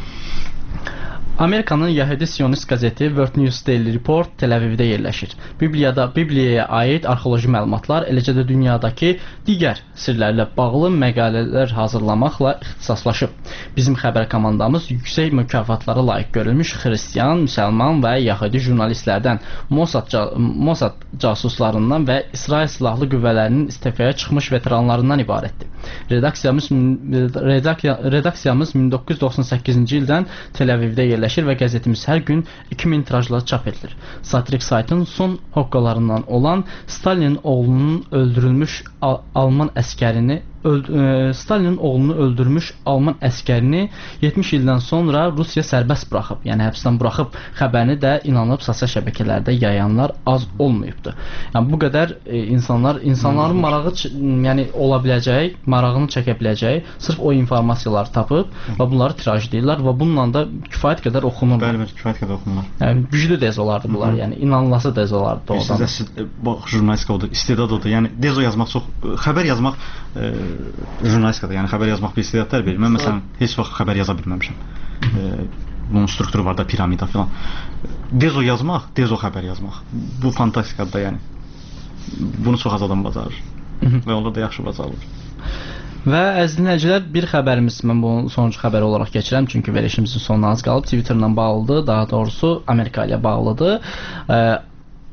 Amerikanın Yəhudi Sionist qəzeti World News Daily Report Tel Avivdə yerləşir. Bibliyada Bibliyaya aid arxeoloji məlumatlar, eləcə də dünyadakı digər sirlərlə bağlı məqalələr hazırlamaqla ixtisaslaşıb. Bizim xəbər komandamız yüksək mükafatlara layiq görülmüş xristian, müsəlman və Yəhudi jurnalistlərdən, Mossad, Mossad casuslarından və İsrail silahlı qüvvələrinin istifaya çıxmış veteranlarından ibarətdir. Redaksiyamız, redaksiya, redaksiyamız min doqquz yüz doxsan səkkizinci ildən Tel Avivdə yerləşir və qəzetimiz hər gün iki min tirajla çap edilir. Satirik saytın son hoqqalarından olan Stalinin oğlunun öldürülmüş Al Alman əskərini Öld e, Stalinin oğlunu öldürmüş Alman əskərini yetmiş ildən sonra Rusiya sərbəst buraxıb, yəni həbsdən buraxıb xəbərini də inanıb sosial şəbəkələrdə yayanlar az olmayıbdır. Yəni bu qədər e, insanlar insanların marağı, yəni ola biləcək, marağını çəkə biləcək, sırf o informasiyaları tapıb və bunları tirajlayırlar və bununla da kifayət qədər oxunur. Bəli, bəli, kifayət qədər oxunurlar. Yəni güclü dez olardı bunlar, yəni inanılası dez olardı doğrudan. Sizə bax jurnalistika odur, istedad odur. Yəni dezo yazmaq çox, xəbər yazmaq e, jurnalistikada, yəni xəbər yazmaq bir istedadlar verir. Mən məsələn heç vaxt xəbər yaza bilməmişəm. E, bunun strukturu var da, piramida filan. Dezo yazmaq, dezo xəbər yazmaq. Bu fantastikadır da, yəni. Bunu çox az adam bacarır. Və onda da yaxşı bacarılır. Və əziz dinləyicilər, bir xəbərimiz, mən bunu sonuncu xəbər olaraq keçirəm, çünki verilişimizin sonuna az qalıb. Twitterla bağlıdır, daha doğrusu Amerika ilə bağlıdır. E,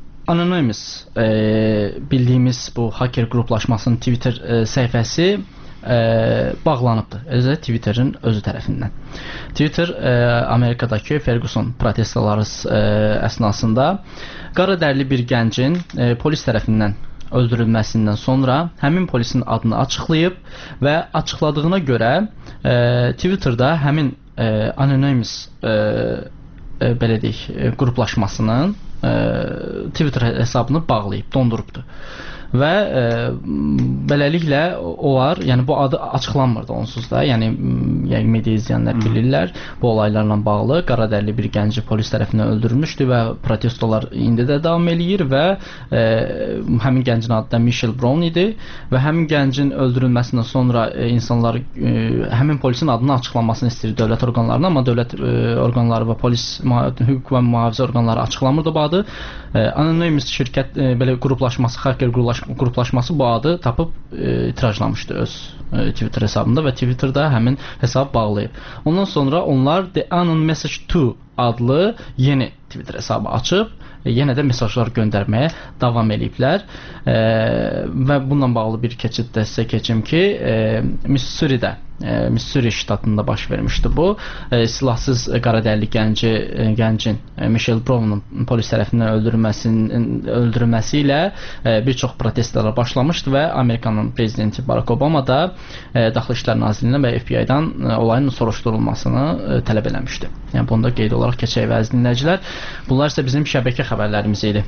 Anonymous e, bildiyimiz bu hacker qruplaşmasının Twitter e, səhifəsi e, bağlanıbdır. Özü Twitterin özü tərəfindən. Twitter e, Amerikadakı Ferguson protestoları e, əsnasında qara dərili bir gəncin e, polis tərəfindən öldürülməsindən sonra həmin polisin adını açıqlayıb və açıqladığına görə e, Twitterda həmin e, Anonymous e, e, belə deyək, e, qruplaşmasının e, Twitter hesabını bağlayıb, dondurubdur. Və e, beləliklə onlar, yəni bu adı açıqlanmırdı onsuz da. Yəni yəni media izləyənlər bilirlər. Bu olaylarla bağlı qara dərili bir gənci polis tərəfindən öldürülmüşdü və protestolar indi də davam eləyir və e, həmin gəncin adı da Michelle Brown idi və həmin gəncin öldürülməsindən sonra e, insanlar e, həmin polisin adını açıqlanmasını istəyir dövlət orqanlarına, amma dövlət e, orqanları və polis hüquq və mühafizə orqanları açıqlamırdı bu adı. E, Anonymous şirkət e, belə qruplaşması, hacker qruplaşması bu adı tapıb e, itirajlamışdı öz e, Twitter hesabında və Twitterda həmin hesab bağlayıb. Ondan sonra onlar The Anon Message two adlı yeni Twitter hesabı açıb e, yenə də mesajlar göndərməyə davam eləyiblər. E, və bununla bağlı bir keçid də sizə keçim ki, e, Missouridə E, Missouri ştatında baş vermişdi bu. E, silahsız qara dərili gənci, e, gəncin e, Michelle Brown'un polis tərəfindən öldürülməsinin öldürülməsi ilə e, bir çox protestlər başlamışdı və Amerikanın prezidenti Barack Obama da e, Daxili İşlər Nazirliyindən və F B I-dan e, olayın soruşturulmasını e, tələb eləmişdi. Yəni bunu da qeyd olaraq keçək və əziz dinləyicilər. Bunlar isə bizim şəbəkə xəbərlərimiz idi.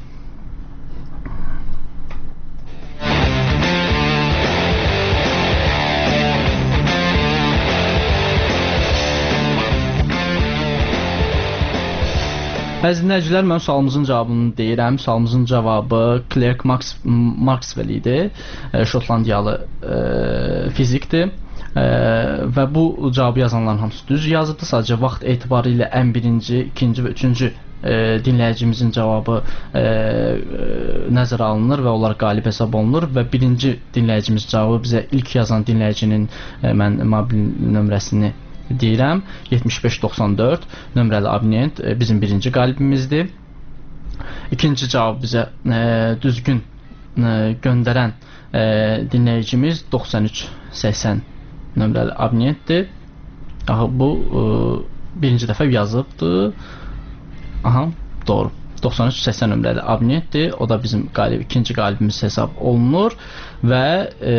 Əziz dinləyicilər, mən sualımızın cavabını deyirəm. Sualımızın cavabı Clerk Max Maxwell idi. E, Şotlandiyalı e, fizikdir. E, və bu cavabı yazanların hamısı düz yazıbdı. Sadəcə vaxt etibarı ilə ən birinci, ikinci və üçüncü e, dinləyicimizin cavabı e, nəzərə alınır və onlar qalib hesab olunur və birinci dinləyicimiz cavabı bizə ilk yazan dinləyicinin e, mən mobil nömrəsini deyirəm, yetmiş beş doxsan dörd nömrəli abonent e, bizim birinci qalibimizdir. İkinci cavab bizə e, düzgün e, göndərən e, dinləyicimiz doxsan üç səksən nömrəli abonentdir. Aha, bu e, birinci dəfə yazıbdır. Aha, doğru. doxsan üç səksən nömrəli abonentdir. O da bizim qalib, ikinci qalibimiz hesab olunur və e,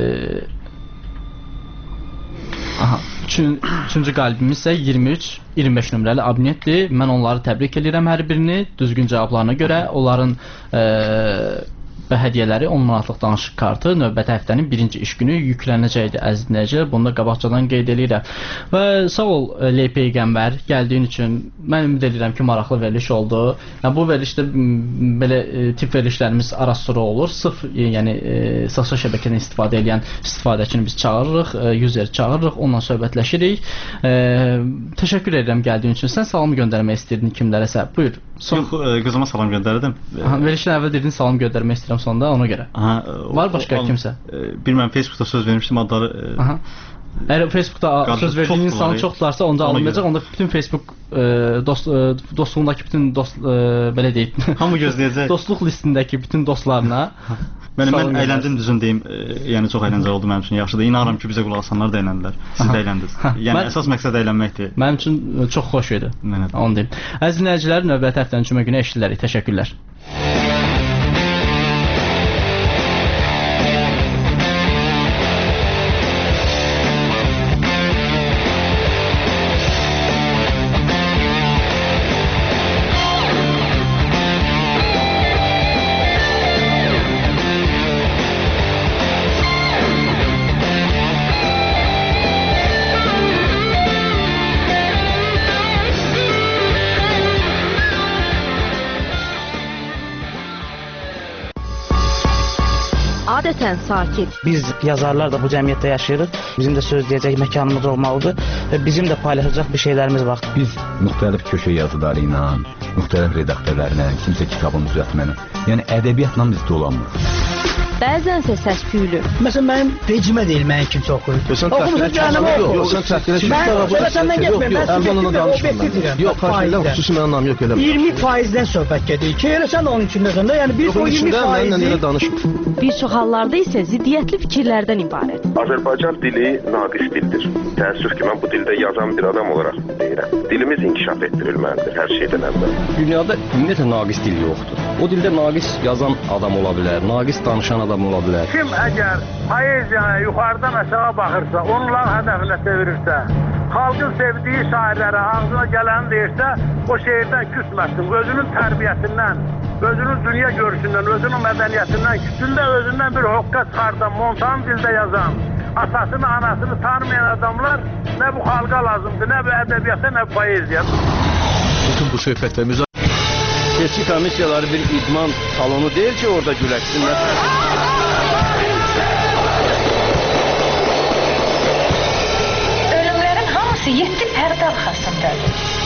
aha, üçün, üçüncü qalibimiz isə iyirmi üç iyirmi beş nömrəli abonentdir. Mən onları təbrik edirəm hər birini düzgün cavablarına görə. Onların e, və hədiyyələri on manatlıq danışıq kartı növbəti həftənin birinci iş günü yüklənəcəkdir əziz dinləyicilər. Bunu da qabaqcadan qeyd edirəm. Və sağ ol L Peyğəmbər gəldiyin üçün. Mən ümid edirəm ki, maraqlı veriliş oldu. Yəni bu verilişdə belə e, tip verilişlərimiz arasıra olur. Sırf e, yəni e, sosial şəbəkədən istifadə edən istifadəçini biz çağırırıq, e, user çağırırıq, onunla söhbətləşirik. E, təşəkkür edirəm gəldiyin üçün. Sən salam göndərmək istəyirdin kimlərəsə. Buyur. Son... Yox, e, qızıma salam göndərdim. Aha, verilişdən əvvəl dedin salam göndərmək istəyirəm sonda ona görə. Aha, var başqa o, kimsə? E, bilməm, Facebookda söz vermişdim adları. E, Aha. Əgər Facebookda söz verdiyin insan çoxdurlarsa onda alınmayacaq. Onda bütün Facebook e, dost e, dostluğundakı bütün dost e, belə deyək. Hamı gözləyəcək. Dostluq listindəki bütün dostlarına. Mən mən əyləndim düzün deyim. E, yəni çox əyləncəli oldu mənim üçün. Yaxşıdır. İnanıram ki, bizə qulaq asanlar da əyləndilər. Siz də əyləndiniz. Yəni mən, əsas məqsəd əylənməkdir. Mənim üçün çox xoş idi. Mənə də. Onu deyim. Əziz dinləyicilər, növbəti həftənin cümə günü eşidilərik. Təşəkkürlər. Adətən sakit. Biz yazarlar da bu cəmiyyətdə yaşayırıq. Bizim də söz deyəcək məkanımız olmalıdır və bizim də paylaşacaq bir şeylərimiz var. Biz müxtəlif köşə yazıları ilə, müxtəlif redaktörlərlə, kimsə kitabını düzəltməklə, yəni ədəbiyyatla biz dolanmırıq. bəzənsə səs-küylü. Məsələn, mənim vecimə deyil mənim kimsə oxuyur. Oxumusun cəhənnəmə oxu. Yox, sən təhqirə Mən elə səndən getməyim, mən sizin danışmıram. Yox, xahiş xüsusi mənim anlam yox elə. iyirmi faizdən söhbət gedir ki, elə sən onun içindəsən də, yəni bir o iyirmi faizi. Bir çox hallarda isə ziddiyyətli fikirlərdən ibarət. Azərbaycan dili naqis dildir. Təəssüf ki, mən bu dildə yazan bir adam olaraq deyirəm. Dilimiz inkişaf etdirilməlidir hər şeydən əvvəl. Dünyada ümumiyyətlə naqis dil yoxdur. O dildə naqis yazan adam ola bilər, naqis danışan adam ola bilər. Kim əgər poeziyaya yuxarıdan aşağı baxırsa, onlar hədəfinə çevirirsə, xalqın sevdiyi şairlərə ağzına gələni deyirsə, o şeirdən küsməsin. Özünün tərbiyəsindən, özünün dünya görüşündən, özünün mədəniyyətindən, küçündə özündən bir hoqqa çıxardan, montan dildə yazan, atasını, anasını tanımayan adamlar nə bu xalqa lazımdır, nə bu ədəbiyyata, nə bu poeziya. Bütün bu söhbət və müzakirə seçki komissiyaları bir idman salonu deyil ki, orada güləksinlər. Ölümlərin hamısı yeddi pərdə arxasındadır.